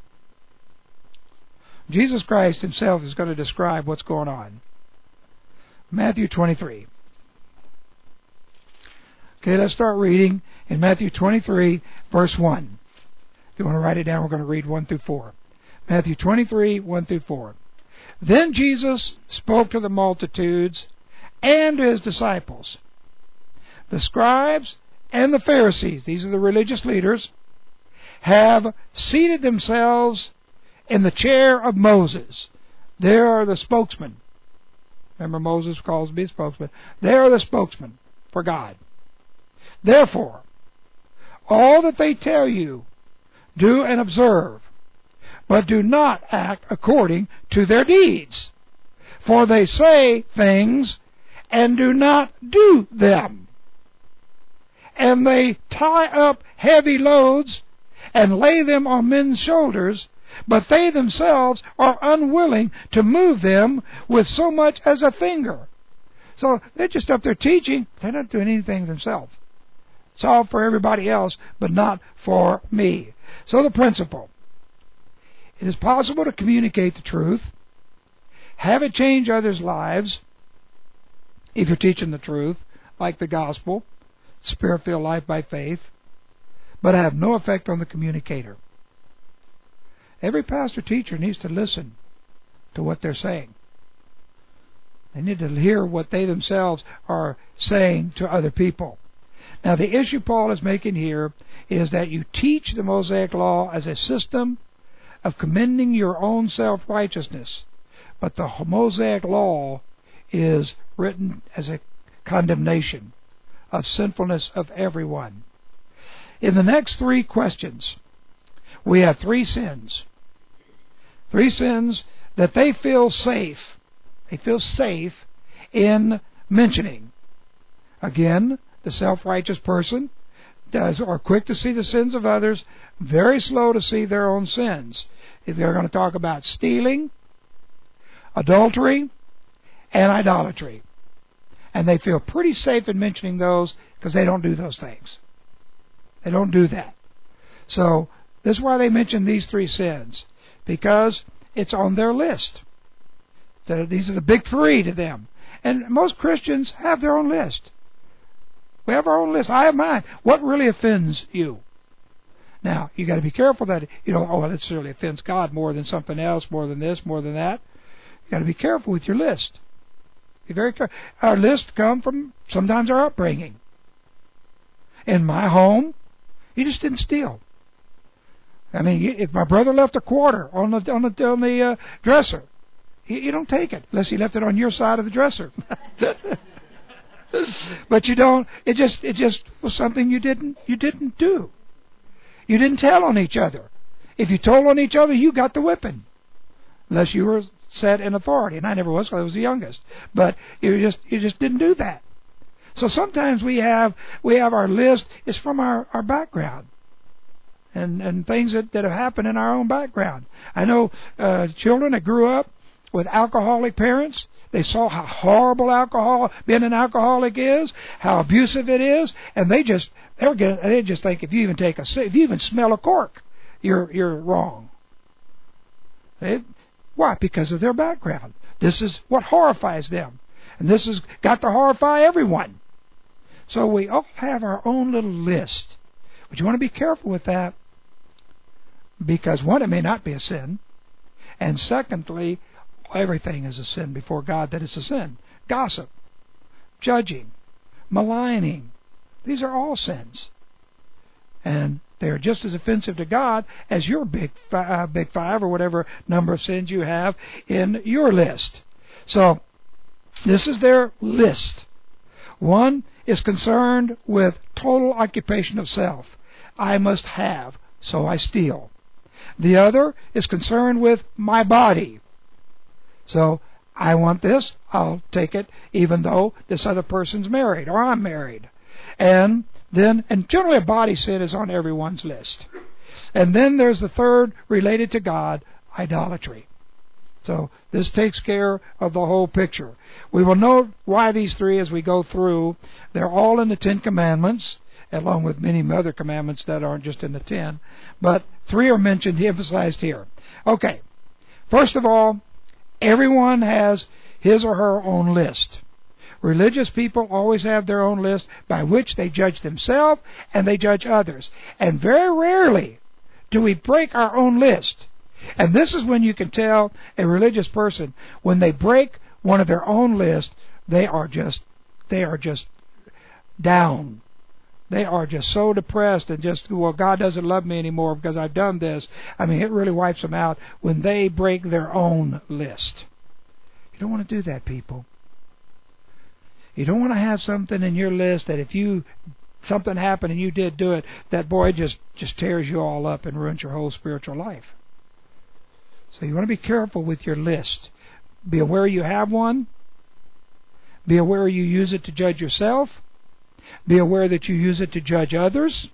Jesus Christ himself is going to describe what's going on. Matthew twenty-three. Okay, let's start reading in Matthew twenty-three, verse one. If you want to write it down, we're going to read one through four. Matthew twenty-three, one through four. Then Jesus spoke to the multitudes and to his disciples. The scribes and the Pharisees, these are the religious leaders, have seated themselves in the chair of Moses. They are the spokesman. Remember, Moses calls to be spokesman. They are the spokesman for God. Therefore, all that they tell you, do and observe, but do not act according to their deeds. For they say things and do not do them. And they tie up heavy loads and lay them on men's shoulders, but they themselves are unwilling to move them with so much as a finger. So they're just up there teaching. They're not doing anything themselves. It's all for everybody else, but not for me. So the principle. It is possible to communicate the truth, have it change others' lives, if you're teaching the truth, like the gospel, spirit-filled life by faith, but have no effect on the communicator. Every pastor teacher needs to listen to what they're saying. They need to hear what they themselves are saying to other people. Now, the issue Paul is making here is that you teach the Mosaic Law as a system of commending your own self-righteousness, but the Mosaic Law is written as a condemnation of sinfulness of everyone. In the next three questions, we have three sins. Three sins that they feel safe. They feel safe in mentioning. Again, the self-righteous person does are quick to see the sins of others, very slow to see their own sins. If they're going to talk about stealing, adultery, and idolatry. And they feel pretty safe in mentioning those because they don't do those things. They don't do that. So this is why they mention these three sins, because it's on their list. So these are the big three to them. And most Christians have their own list. We have our own list. I have mine. What really offends you? Now, you got to be careful that you don't, oh, well, it certainly offends God more than something else, more than this, more than that. You got to be careful with your list. Be very careful. Our lists come from sometimes our upbringing. In my home, you just didn't steal. I mean, if my brother left a quarter on the on the, on the uh, dresser, you, you don't take it unless he left it on your side of the dresser. But you don't. It just it just was something you didn't you didn't do. You didn't tell on each other. If you told on each other, you got the whipping, unless you were set in authority. And I never was, because I was the youngest. But you just you just didn't do that. So sometimes we have we have our list is from our, our background. And, and things that, that have happened in our own background. I know uh, children that grew up with alcoholic parents. They saw how horrible alcohol, being an alcoholic is, how abusive it is, and they just they were getting, they just think if you even take a if you even smell a cork, you're you're wrong. They, why? Because of their background. This is what horrifies them, and this has got to horrify everyone. So we all have our own little list, but you want to be careful with that. Because one, it may not be a sin. And secondly, everything is a sin before God that is a sin. Gossip, judging, maligning. These are all sins. And they're just as offensive to God as your big five, uh, big five or whatever number of sins you have in your list. So, this is their list. One is concerned with total occupation of self. I must have, so I steal. The other is concerned with my body. So, I want this, I'll take it, even though this other person's married, or I'm married. And then, and generally a body sin is on everyone's list. And then there's the third, related to God, idolatry. So this takes care of the whole picture. We will note why these three as we go through. They're all in the Ten Commandments, along with many other commandments that aren't just in the ten. But three are mentioned, emphasized here. Okay. First of all, everyone has his or her own list. Religious people always have their own list by which they judge themselves and they judge others. And very rarely do we break our own list. And this is when you can tell a religious person, when they break one of their own list, they are just, they are just down. They are just so depressed and just, well, God doesn't love me anymore because I've done this. I mean, it really wipes them out when they break their own list. You don't want to do that, people. You don't want to have something in your list that if you something happened and you did do it, that boy just, just tears you all up and ruins your whole spiritual life. So you want to be careful with your list. Be aware you have one. Be aware you use it to judge yourself. Be aware that you use it to judge others.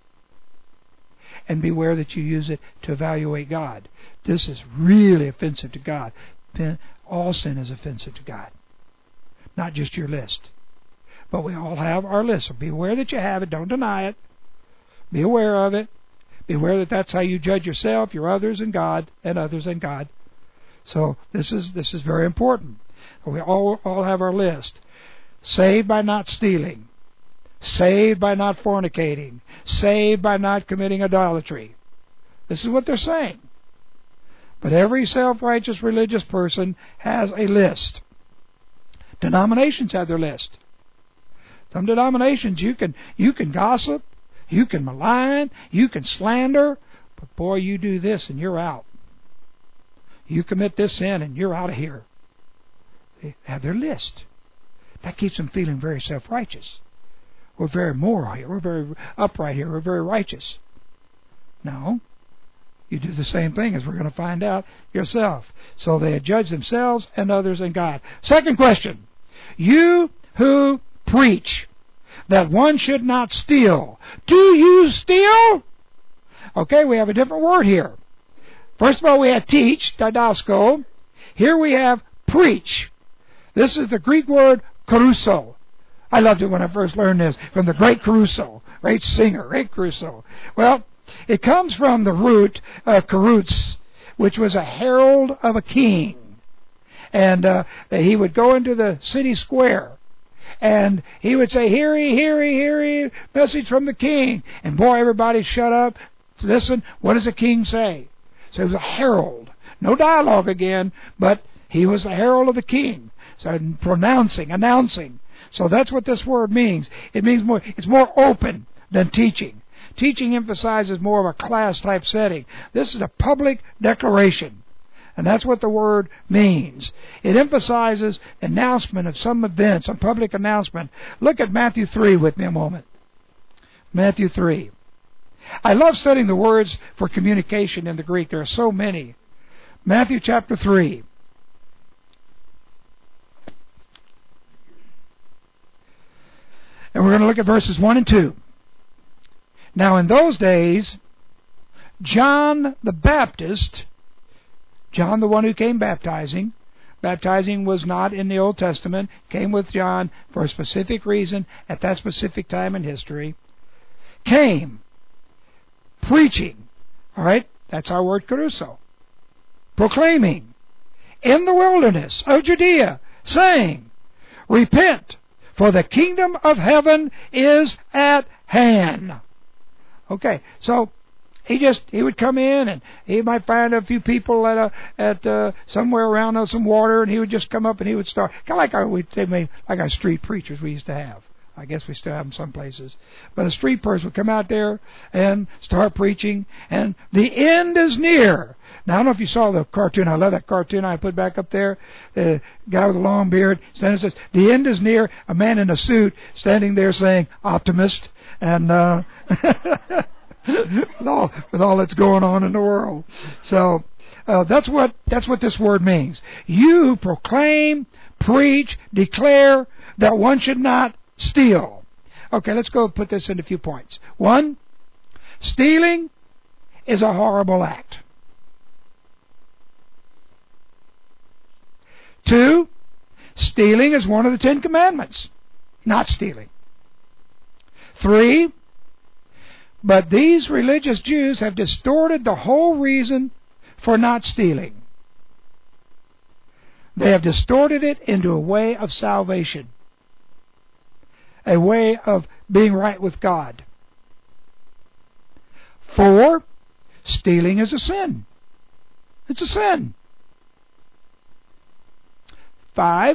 And beware that you use it to evaluate God. This is really offensive to God. All sin is offensive to God. Not just your list. But we all have our list. So be aware that you have it. Don't deny it. Be aware of it. Be aware that that's how you judge yourself, your others, and God, and others and God. So this is this is very important. We all all have our list. Saved by not stealing. Saved by not fornicating. Saved by not committing idolatry. This is what they're saying. But every self-righteous religious person has a list. Denominations have their list. Some denominations you can you can gossip, you can malign, you can slander, but boy, you do this and you're out. You commit this sin and you're out of here. They have their list. That keeps them feeling very self-righteous. We're very moral here. We're very upright here. We're very righteous. No. You do the same thing, as we're going to find out yourself. So they judge themselves and others and God. Second question. You who preach that one should not steal, do you steal? Okay, we have a different word here. First of all, we have teach, didasko. Here we have preach. This is the Greek word caruso. I loved it when I first learned this from the great Caruso, great singer, great Caruso. Well, it comes from the root uh, karutz, which was a herald of a king. And uh, he would go into the city square, and he would say, "Hear ye, hear ye, hear ye, message from the king." And boy, everybody shut up. Listen, what does the king say? So he was a herald. No dialogue again, but he was a herald of the king. So pronouncing, announcing. So that's what this word means. It means more, it's more open than teaching. Teaching emphasizes more of a class-type setting. This is a public declaration. And that's what the word means. It emphasizes announcement of some event, some public announcement. Look at Matthew three with me a moment. Matthew three. I love studying the words for communication in the Greek. There are so many. Matthew chapter three. And we're going to look at verses one and two. Now in those days, John the Baptist, John the one who came baptizing, baptizing was not in the Old Testament, came with John for a specific reason at that specific time in history, came preaching, all right, that's our word caruso, proclaiming in the wilderness of Judea, saying, "Repent, for the kingdom of heaven is at hand." Okay, so he just he would come in and he might find a few people at a at uh, somewhere around uh, some water, and he would just come up and he would start kind of like our, we'd say maybe like our street preachers we used to have. I guess we still have them some places, but a street person would come out there and start preaching, and the end is near. Now I don't know if you saw the cartoon. I love that cartoon I put back up there. The guy with a long beard standing says, "The end is near." A man in a suit standing there saying, "Optimist," and uh, with all with all that's going on in the world. So uh, that's what that's what this word means. You proclaim, preach, declare that one should not steal. Okay, let's go put this in a few points. One, stealing is a horrible act. Two, stealing is one of the Ten Commandments. Not stealing. Three, but these religious Jews have distorted the whole reason for not stealing. They have distorted it into a way of salvation, a way of being right with God. Four, stealing is a sin. It's a sin. Five,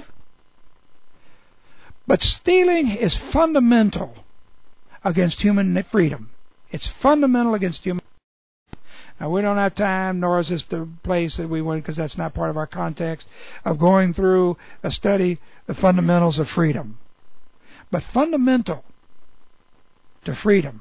but stealing is fundamental against human freedom. It's fundamental against human freedom. Now, we don't have time, nor is this the place that we went, because that's not part of our context, of going through a study, the fundamentals of freedom. But fundamental to freedom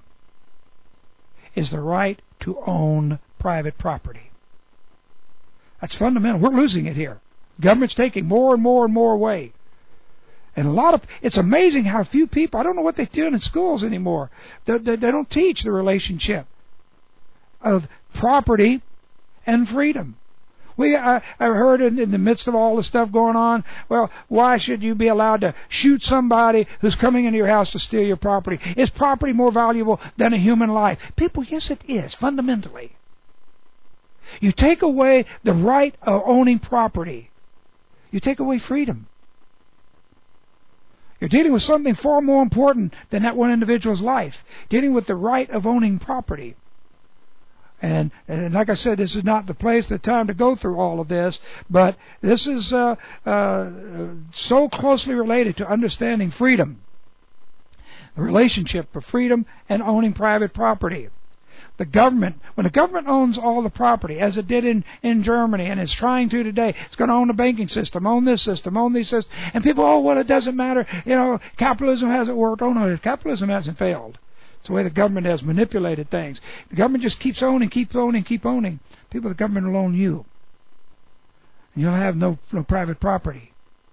is the right to own private property. That's fundamental. We're losing it here. Government's taking more and more and more away. And a lot of, it's amazing how few people, I don't know what they're doing in schools anymore. They, they, they don't teach the relationship of property and freedom. We, I, I heard in, in the midst of all the stuff going on, well, why should you be allowed to shoot somebody who's coming into your house to steal your property? Is property more valuable than a human life? People, yes it is, fundamentally. You take away the right of owning property. You take away freedom. You're dealing with something far more important than that one individual's life. Dealing with the right of owning property. And, and like I said, this is not the place, the time to go through all of this, but this is uh, uh, so closely related to understanding freedom. The relationship of freedom and owning private property. The government, when the government owns all the property, as it did in, in Germany, and it's trying to today, it's going to own the banking system, own this system, own these systems, and people, oh, well, it doesn't matter, you know, capitalism hasn't worked. Oh, no, capitalism hasn't failed. It's the way the government has manipulated things. The government just keeps owning, keeps owning, keep owning. People, the government will own you. And you'll have no, no private property.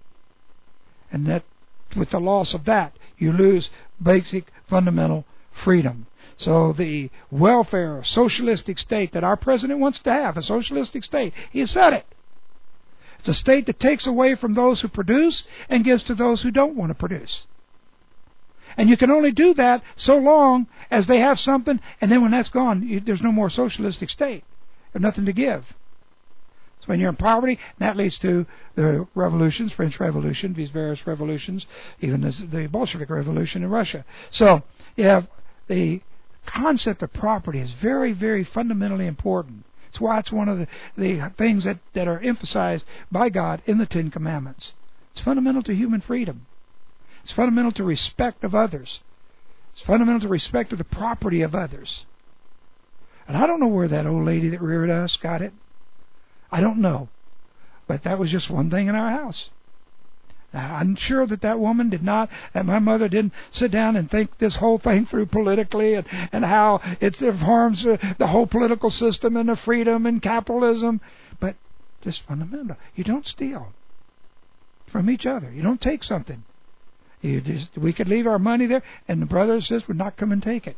And that, with the loss of that, you lose basic, fundamental freedom. So the welfare, socialistic state that our president wants to have, a socialistic state, he has said it. It's a state that takes away from those who produce and gives to those who don't want to produce. And you can only do that so long as they have something, and then when that's gone, you, there's no more socialistic state. There's nothing to give. So when you're in poverty, that leads to the revolutions, French Revolution, these various revolutions, even this, the Bolshevik Revolution in Russia. So you have the concept of property is very, very fundamentally important. That's why it's one of the, the things that, that are emphasized by God in the Ten Commandments. It's fundamental to human freedom. It's fundamental to respect of others. It's fundamental to respect of the property of others. And I don't know where that old lady that reared us got it. I don't know. But that was just one thing in our house. Now, I'm sure that that woman did not, that my mother didn't sit down and think this whole thing through politically and, and how it's, it harms uh, the whole political system and the freedom and capitalism. But just fundamental. You don't steal from each other. You don't take something. You just, we could leave our money there and the brother and sister would not come and take it.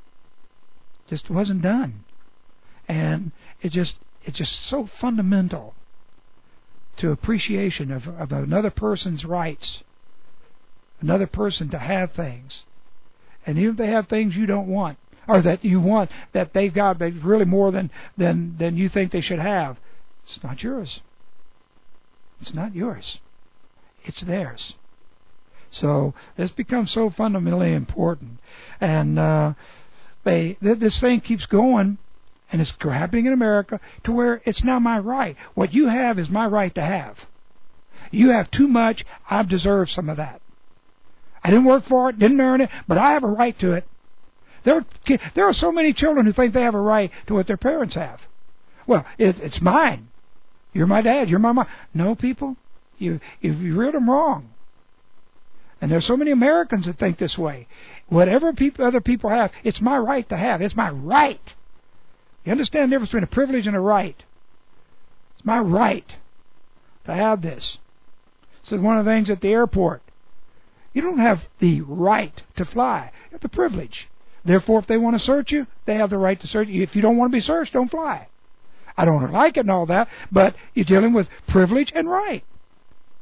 Just wasn't done. And it just it's just so fundamental to appreciation of, of another person's rights, another person to have things. And even if they have things you don't want, or that you want, that they've got really more than, than, than you think they should have, it's not yours. It's not yours. It's theirs. So this becomes so fundamentally important. And uh, they th- this thing keeps going, and it's happening in America to where it's now my right. What you have is my right to have. You have too much, I deserve some of that. I didn't work for it, didn't earn it, but I have a right to it. There, there are so many children who think they have a right to what their parents have. Well, it, it's mine. You're my dad, you're my mom. No, people, you, you, you reared them wrong. And there's so many Americans that think this way. Whatever people, other people have, it's my right to have. It's my right. You understand the difference between a privilege and a right? It's my right to have this. So one of the things at the airport, you don't have the right to fly. You have the privilege. Therefore, if they want to search you, they have the right to search you. If you don't want to be searched, don't fly. I don't like it and all that, but you're dealing with privilege and right.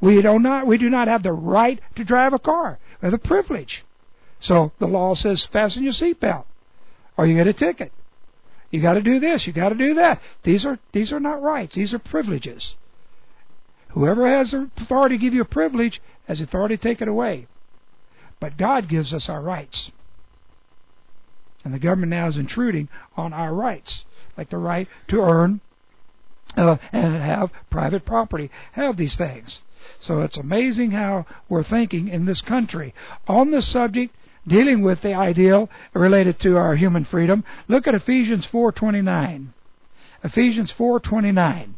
We do not, we do not have the right to drive a car. We have the privilege. So the law says fasten your seatbelt or you get a ticket. You got to do this. You got to do that. These are these are not rights. These are privileges. Whoever has the authority to give you a privilege has the authority to take it away. But God gives us our rights. And the government now is intruding on our rights, like the right to earn uh, and have private property, have these things. So it's amazing how we're thinking in this country. On this subject, dealing with the ideal related to our human freedom, look at Ephesians four twenty-nine. Ephesians four twenty-nine.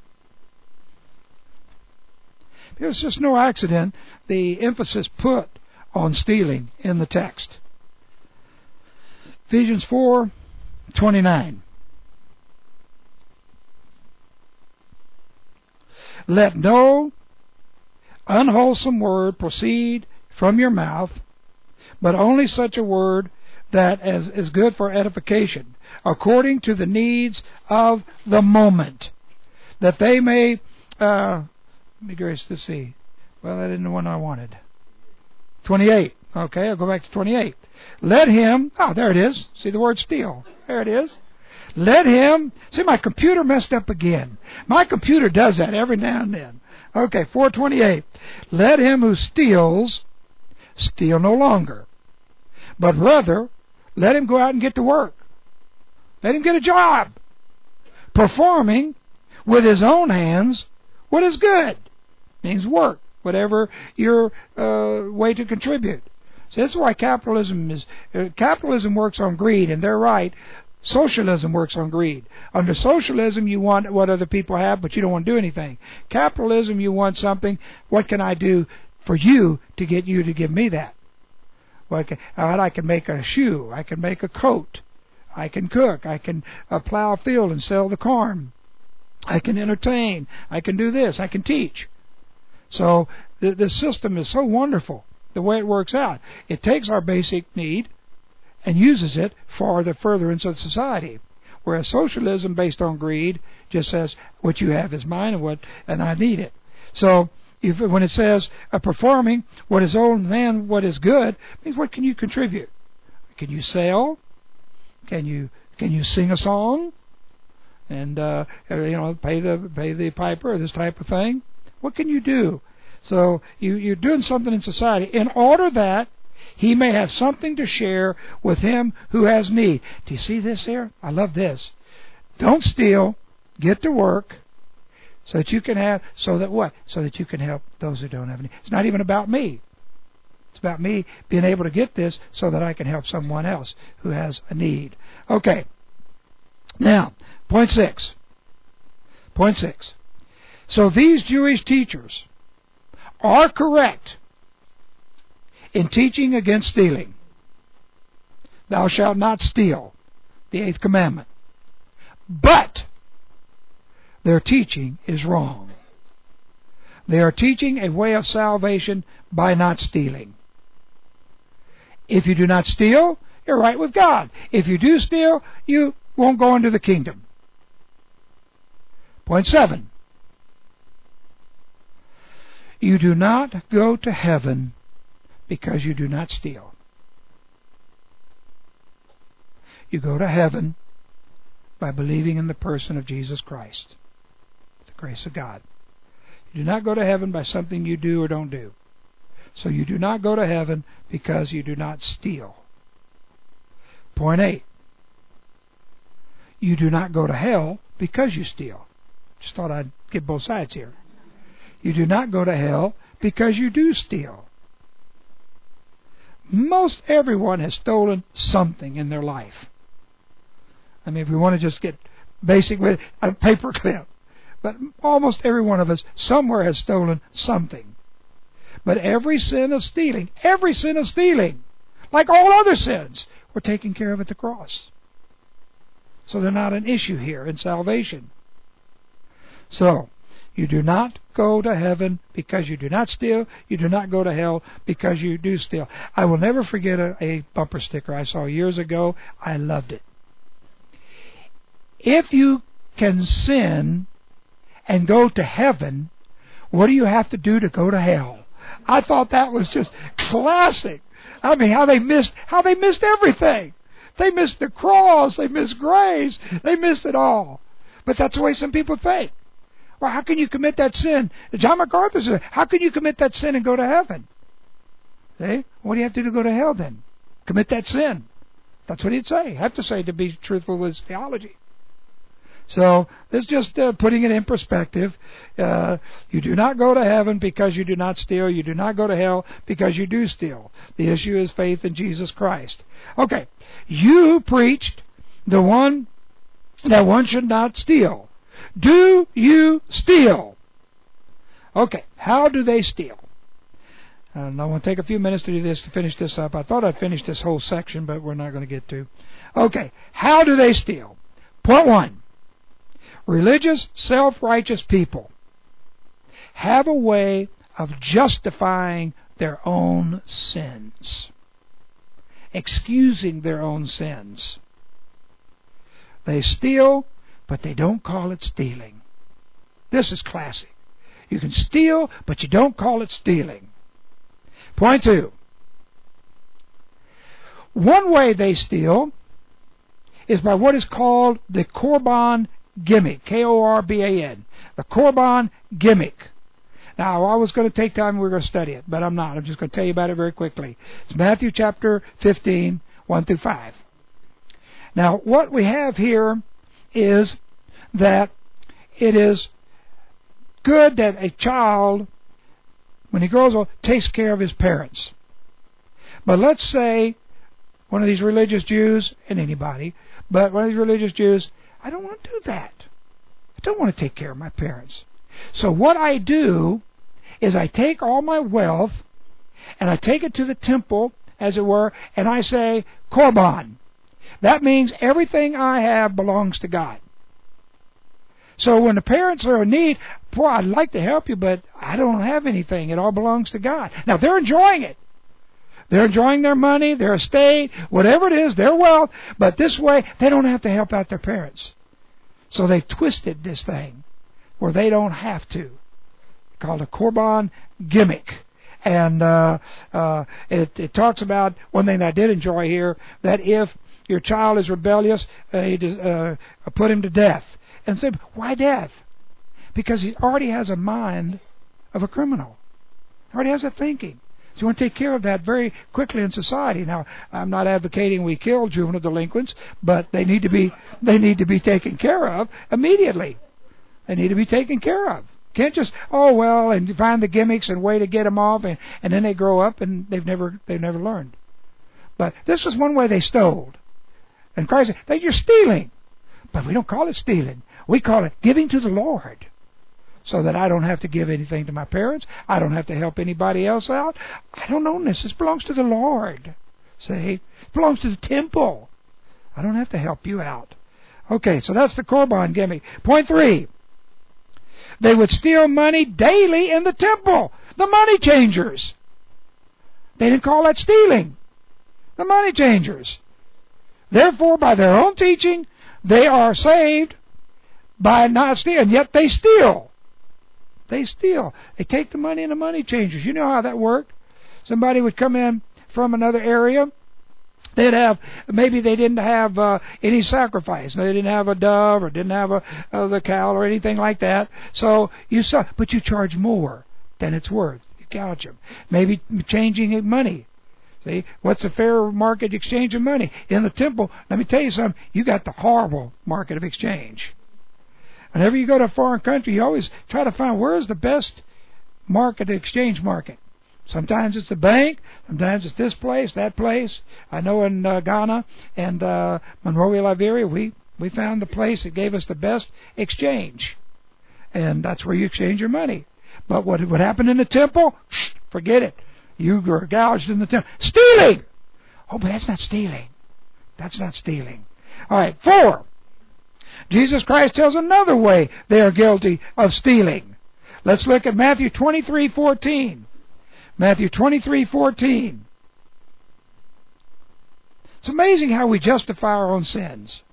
It's just no accident the emphasis put on stealing in the text. Ephesians four twenty-nine. Let no unwholesome word proceed from your mouth, but only such a word that is, is good for edification, according to the needs of the moment, that they may, uh, let me grace to see. Well, that isn't the one I wanted. twenty-eight. Okay, I'll go back to twenty-eight. Let him, oh, there it is. See the word steal. There it is. Let him, see, my computer messed up again. My computer does that every now and then. Okay, four twenty-eight. Let him who steals steal no longer, but rather let him go out and get to work. Let him get a job, performing with his own hands what is good. Means work, whatever your uh, way to contribute. So that's why capitalism is uh, capitalism works on greed, and they're right. Socialism works on greed. Under socialism, you want what other people have, but you don't want to do anything. Capitalism, you want something. What can I do for you to get you to give me that? Well, can, I can make a shoe. I can make a coat. I can cook. I can uh, plow a field and sell the corn. I can entertain. I can do this. I can teach. So the, the system is so wonderful, the way it works out. It takes our basic need and uses it for the furtherance of society. Whereas socialism based on greed just says what you have is mine and what and I need it. So if, when it says uh, performing what is old and what is good, means what can you contribute? Can you sell? Can you can you sing a song? And uh, you know pay the pay the piper or this type of thing? What can you do? So you, you're doing something in society in order that he may have something to share with him who has need. Do you see this here? I love this. Don't steal. Get to work so that you can have, so that what? So that you can help those who don't have any. It's not even about me. It's about me being able to get this so that I can help someone else who has a need. Okay. Now, point six. Point six. So these Jewish teachers are correct in teaching against stealing. Thou shalt not steal, the eighth commandment. But their teaching is wrong. They are teaching a way of salvation by not stealing. If you do not steal, you're right with God. If you do steal, you won't go into the kingdom. Point seven. You do not go to heaven because you do not steal. You go to heaven by believing in the person of Jesus Christ, the grace of God. You do not go to heaven by something you do or don't do. So you do not go to heaven because you do not steal. Point eight. You do not go to hell because you steal. Just thought I'd get both sides here. You do not go to hell because you do steal. Most everyone has stolen something in their life. I mean, if we want to just get basic with a paper clip. But almost every one of us somewhere has stolen something. But every sin of stealing, every sin of stealing, like all other sins, were taken care of at the cross. So they're not an issue here in salvation. So, you do not go to heaven because you do not steal. You do not go to hell because you do steal. I will never forget a, a bumper sticker I saw years ago. I loved it. If you can sin and go to heaven what do you have to do to go to hell? I thought that was just classic. I mean, how they missed, how they missed everything. They missed the cross. They missed grace. They missed it all. But that's the way some people think. Well, how can you commit that sin? John MacArthur said, how can you commit that sin and go to heaven? See? What do you have to do to go to hell then? Commit that sin. That's what he'd say. Have to say to be truthful with his theology. So, this is just uh, putting it in perspective. Uh, you do not go to heaven because you do not steal. You do not go to hell because you do steal. The issue is faith in Jesus Christ. Okay. You preached the one that one should not steal. Do you steal? Okay. How do they steal? And I want to take a few minutes to do this, to finish this up. I thought I'd finish this whole section, but we're not going to get to. Okay. How do they steal? Point one. Religious, self-righteous people have a way of justifying their own sins, excusing their own sins. They steal, but they don't call it stealing. This is classic. You can steal, but you don't call it stealing. Point two. One way they steal is by what is called the Korban gimmick, K O R B A N, the Korban gimmick. Now, I was going to take time and we we're going to study it, but I'm not. I'm just going to tell you about it very quickly. It's Matthew chapter fifteen, one through five. Now, what we have here is that it is good that a child, when he grows up, takes care of his parents. But let's say one of these religious Jews, and anybody, but one of these religious Jews, I don't want to do that. I don't want to take care of my parents. So what I do is I take all my wealth and I take it to the temple, as it were, and I say, Korban. That means everything I have belongs to God. So when the parents are in need, boy, I'd like to help you, but I don't have anything. It all belongs to God. Now, they're enjoying it. They're enjoying their money, their estate, whatever it is, their wealth, but this way, they don't have to help out their parents. So they've twisted this thing where they don't have to. It's called a Korban gimmick. And uh, uh, it, it talks about one thing that I did enjoy here, that if your child is rebellious, uh, you just, uh, put him to death. And say, why death? Because he already has a mind of a criminal. Already has that thinking. So you want to take care of that very quickly in society. Now, I'm not advocating we kill juvenile delinquents, but they need to be they need to be taken care of immediately. They need to be taken care of. Can't just, oh well, and find the gimmicks and way to get them off, and, and then they grow up and they've never they've never learned. But this is one way they stole. And Christ said, that you're stealing. But we don't call it stealing. We call it giving to the Lord. So that I don't have to give anything to my parents. I don't have to help anybody else out. I don't own this. This belongs to the Lord. See? It belongs to the temple. I don't have to help you out. Okay, so that's the Korban gimmick. Point three. They would steal money daily in the temple. The money changers. They didn't call that stealing. The money changers. Therefore, by their own teaching, they are saved by not stealing. Yet they steal. They steal. They take the money in the money changers. You know how that worked. Somebody would come in from another area. They'd have, maybe they didn't have uh, any sacrifice. They didn't have a dove or didn't have a, uh, the cow or anything like that. So you saw, but you charge more than it's worth. You gouge them. Maybe changing money. See, what's the fair market exchange of money? In the temple, let me tell you something, you got the horrible market of exchange. Whenever you go to a foreign country, you always try to find where is the best market, exchange market. Sometimes it's the bank, sometimes it's this place, that place. I know in uh, Ghana and uh, Monrovia, Liberia, we, we found the place that gave us the best exchange. And that's where you exchange your money. But what would happen in the temple? Forget it. You were gouged in the temple. Stealing! Oh, but that's not stealing. That's not stealing. All right, four. Jesus Christ tells another way they are guilty of stealing. Let's look at Matthew twenty-three fourteen. Matthew twenty-three fourteen. It's amazing how we justify our own sins.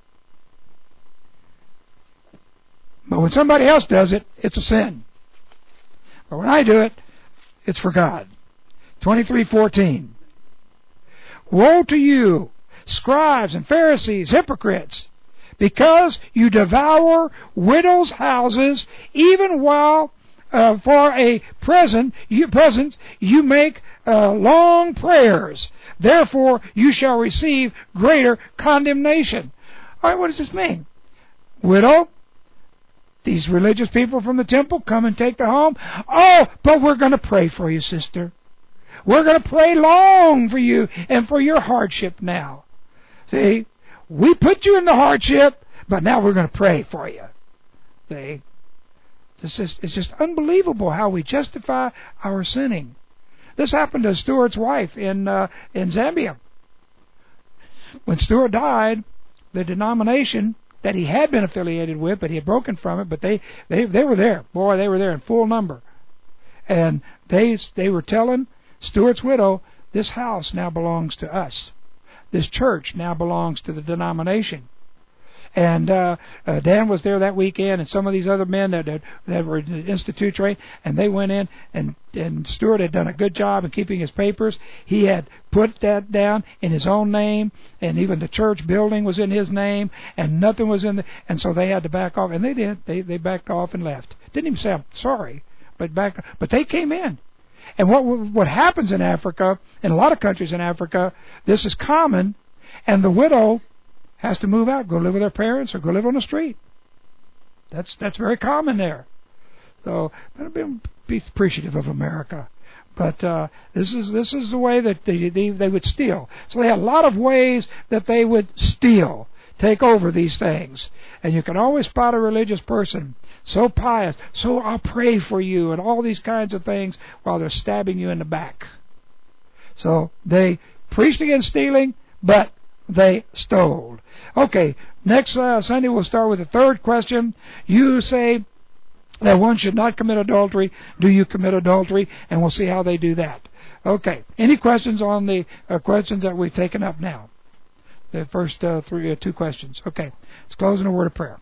But when somebody else does it, it's a sin. But when I do it, it's for God. twenty-three fourteen. Woe to you, scribes and Pharisees, hypocrites, because you devour widows' houses, even while uh, for a present you, present you make uh, long prayers. Therefore you shall receive greater condemnation. All right, what does this mean? Widow, these religious people from the temple come and take the home. Oh, but we're going to pray for you, sister. We're going to pray long for you and for your hardship now. See, we put you in the hardship, but now we're going to pray for you. See, it's just, it's just unbelievable how we justify our sinning. This happened to Stuart's wife in uh, in Zambia. When Stuart died, the denomination that he had been affiliated with, but he had broken from it, but they, they, they were there. Boy, they were there in full number. And they they were telling Stuart's widow, this house now belongs to us. This church now belongs to the denomination. And uh, uh, Dan was there that weekend, and some of these other men that that, that were in the Institute trained, and they went in, and, and Stuart had done a good job in keeping his papers. He had put that down in his own name, and even the church building was in his name, and nothing was in the, and so they had to back off, and they did. They they backed off and left. Didn't even say I'm sorry, but back, but they came in. And what what happens in Africa, in a lot of countries in Africa, this is common, and the widow has to move out, go live with her parents, or go live on the street. That's that's very common there. So be, be appreciative of America, but uh, this is this is the way that they, they they would steal. So they had a lot of ways that they would steal, take over these things, and you can always spot a religious person so pious, so I'll pray for you, and all these kinds of things while they're stabbing you in the back. So they preached against stealing, but they stole. Okay, next uh, Sunday we'll start with the third question. You say that one should not commit adultery. Do you commit adultery? And we'll see how they do that. Okay, any questions on the uh, questions that we've taken up now? The first uh, three, uh, two questions. Okay, let's close in a word of prayer.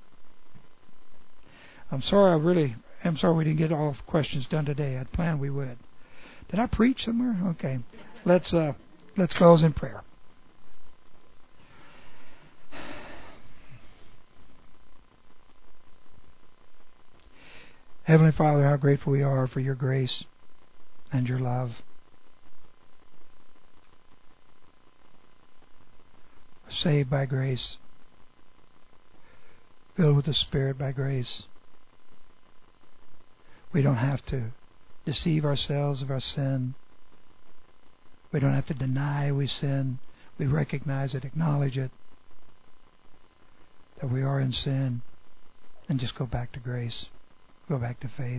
I'm sorry, I really am sorry we didn't get all the questions done today. I'd planned we would. Did I preach somewhere? Okay. Let's uh, let's close in prayer. Heavenly Father, how grateful we are for your grace and your love. Saved by grace, filled with the Spirit by grace. We don't have to deceive ourselves of our sin. We don't have to deny we sin. We recognize it, acknowledge it, that we are in sin, and just go back to grace, go back to faith.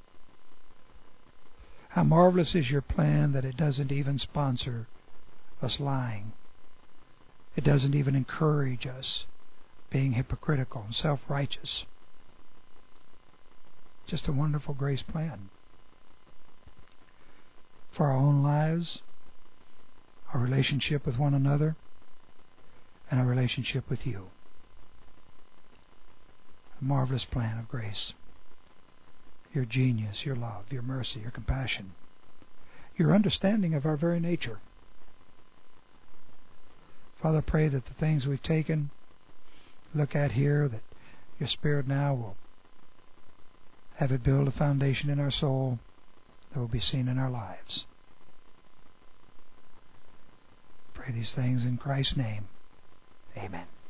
How marvelous is your plan that it doesn't even sponsor us lying. It doesn't even encourage us being hypocritical and self-righteous. Just a wonderful grace plan for our own lives, our relationship with one another, and our relationship with you. A marvelous plan of grace. Your genius, your love, your mercy, your compassion, your understanding of our very nature. Father, I pray that the things we've taken, look at here, that your Spirit now will have it build a foundation in our soul that will be seen in our lives. Pray these things in Christ's name. Amen.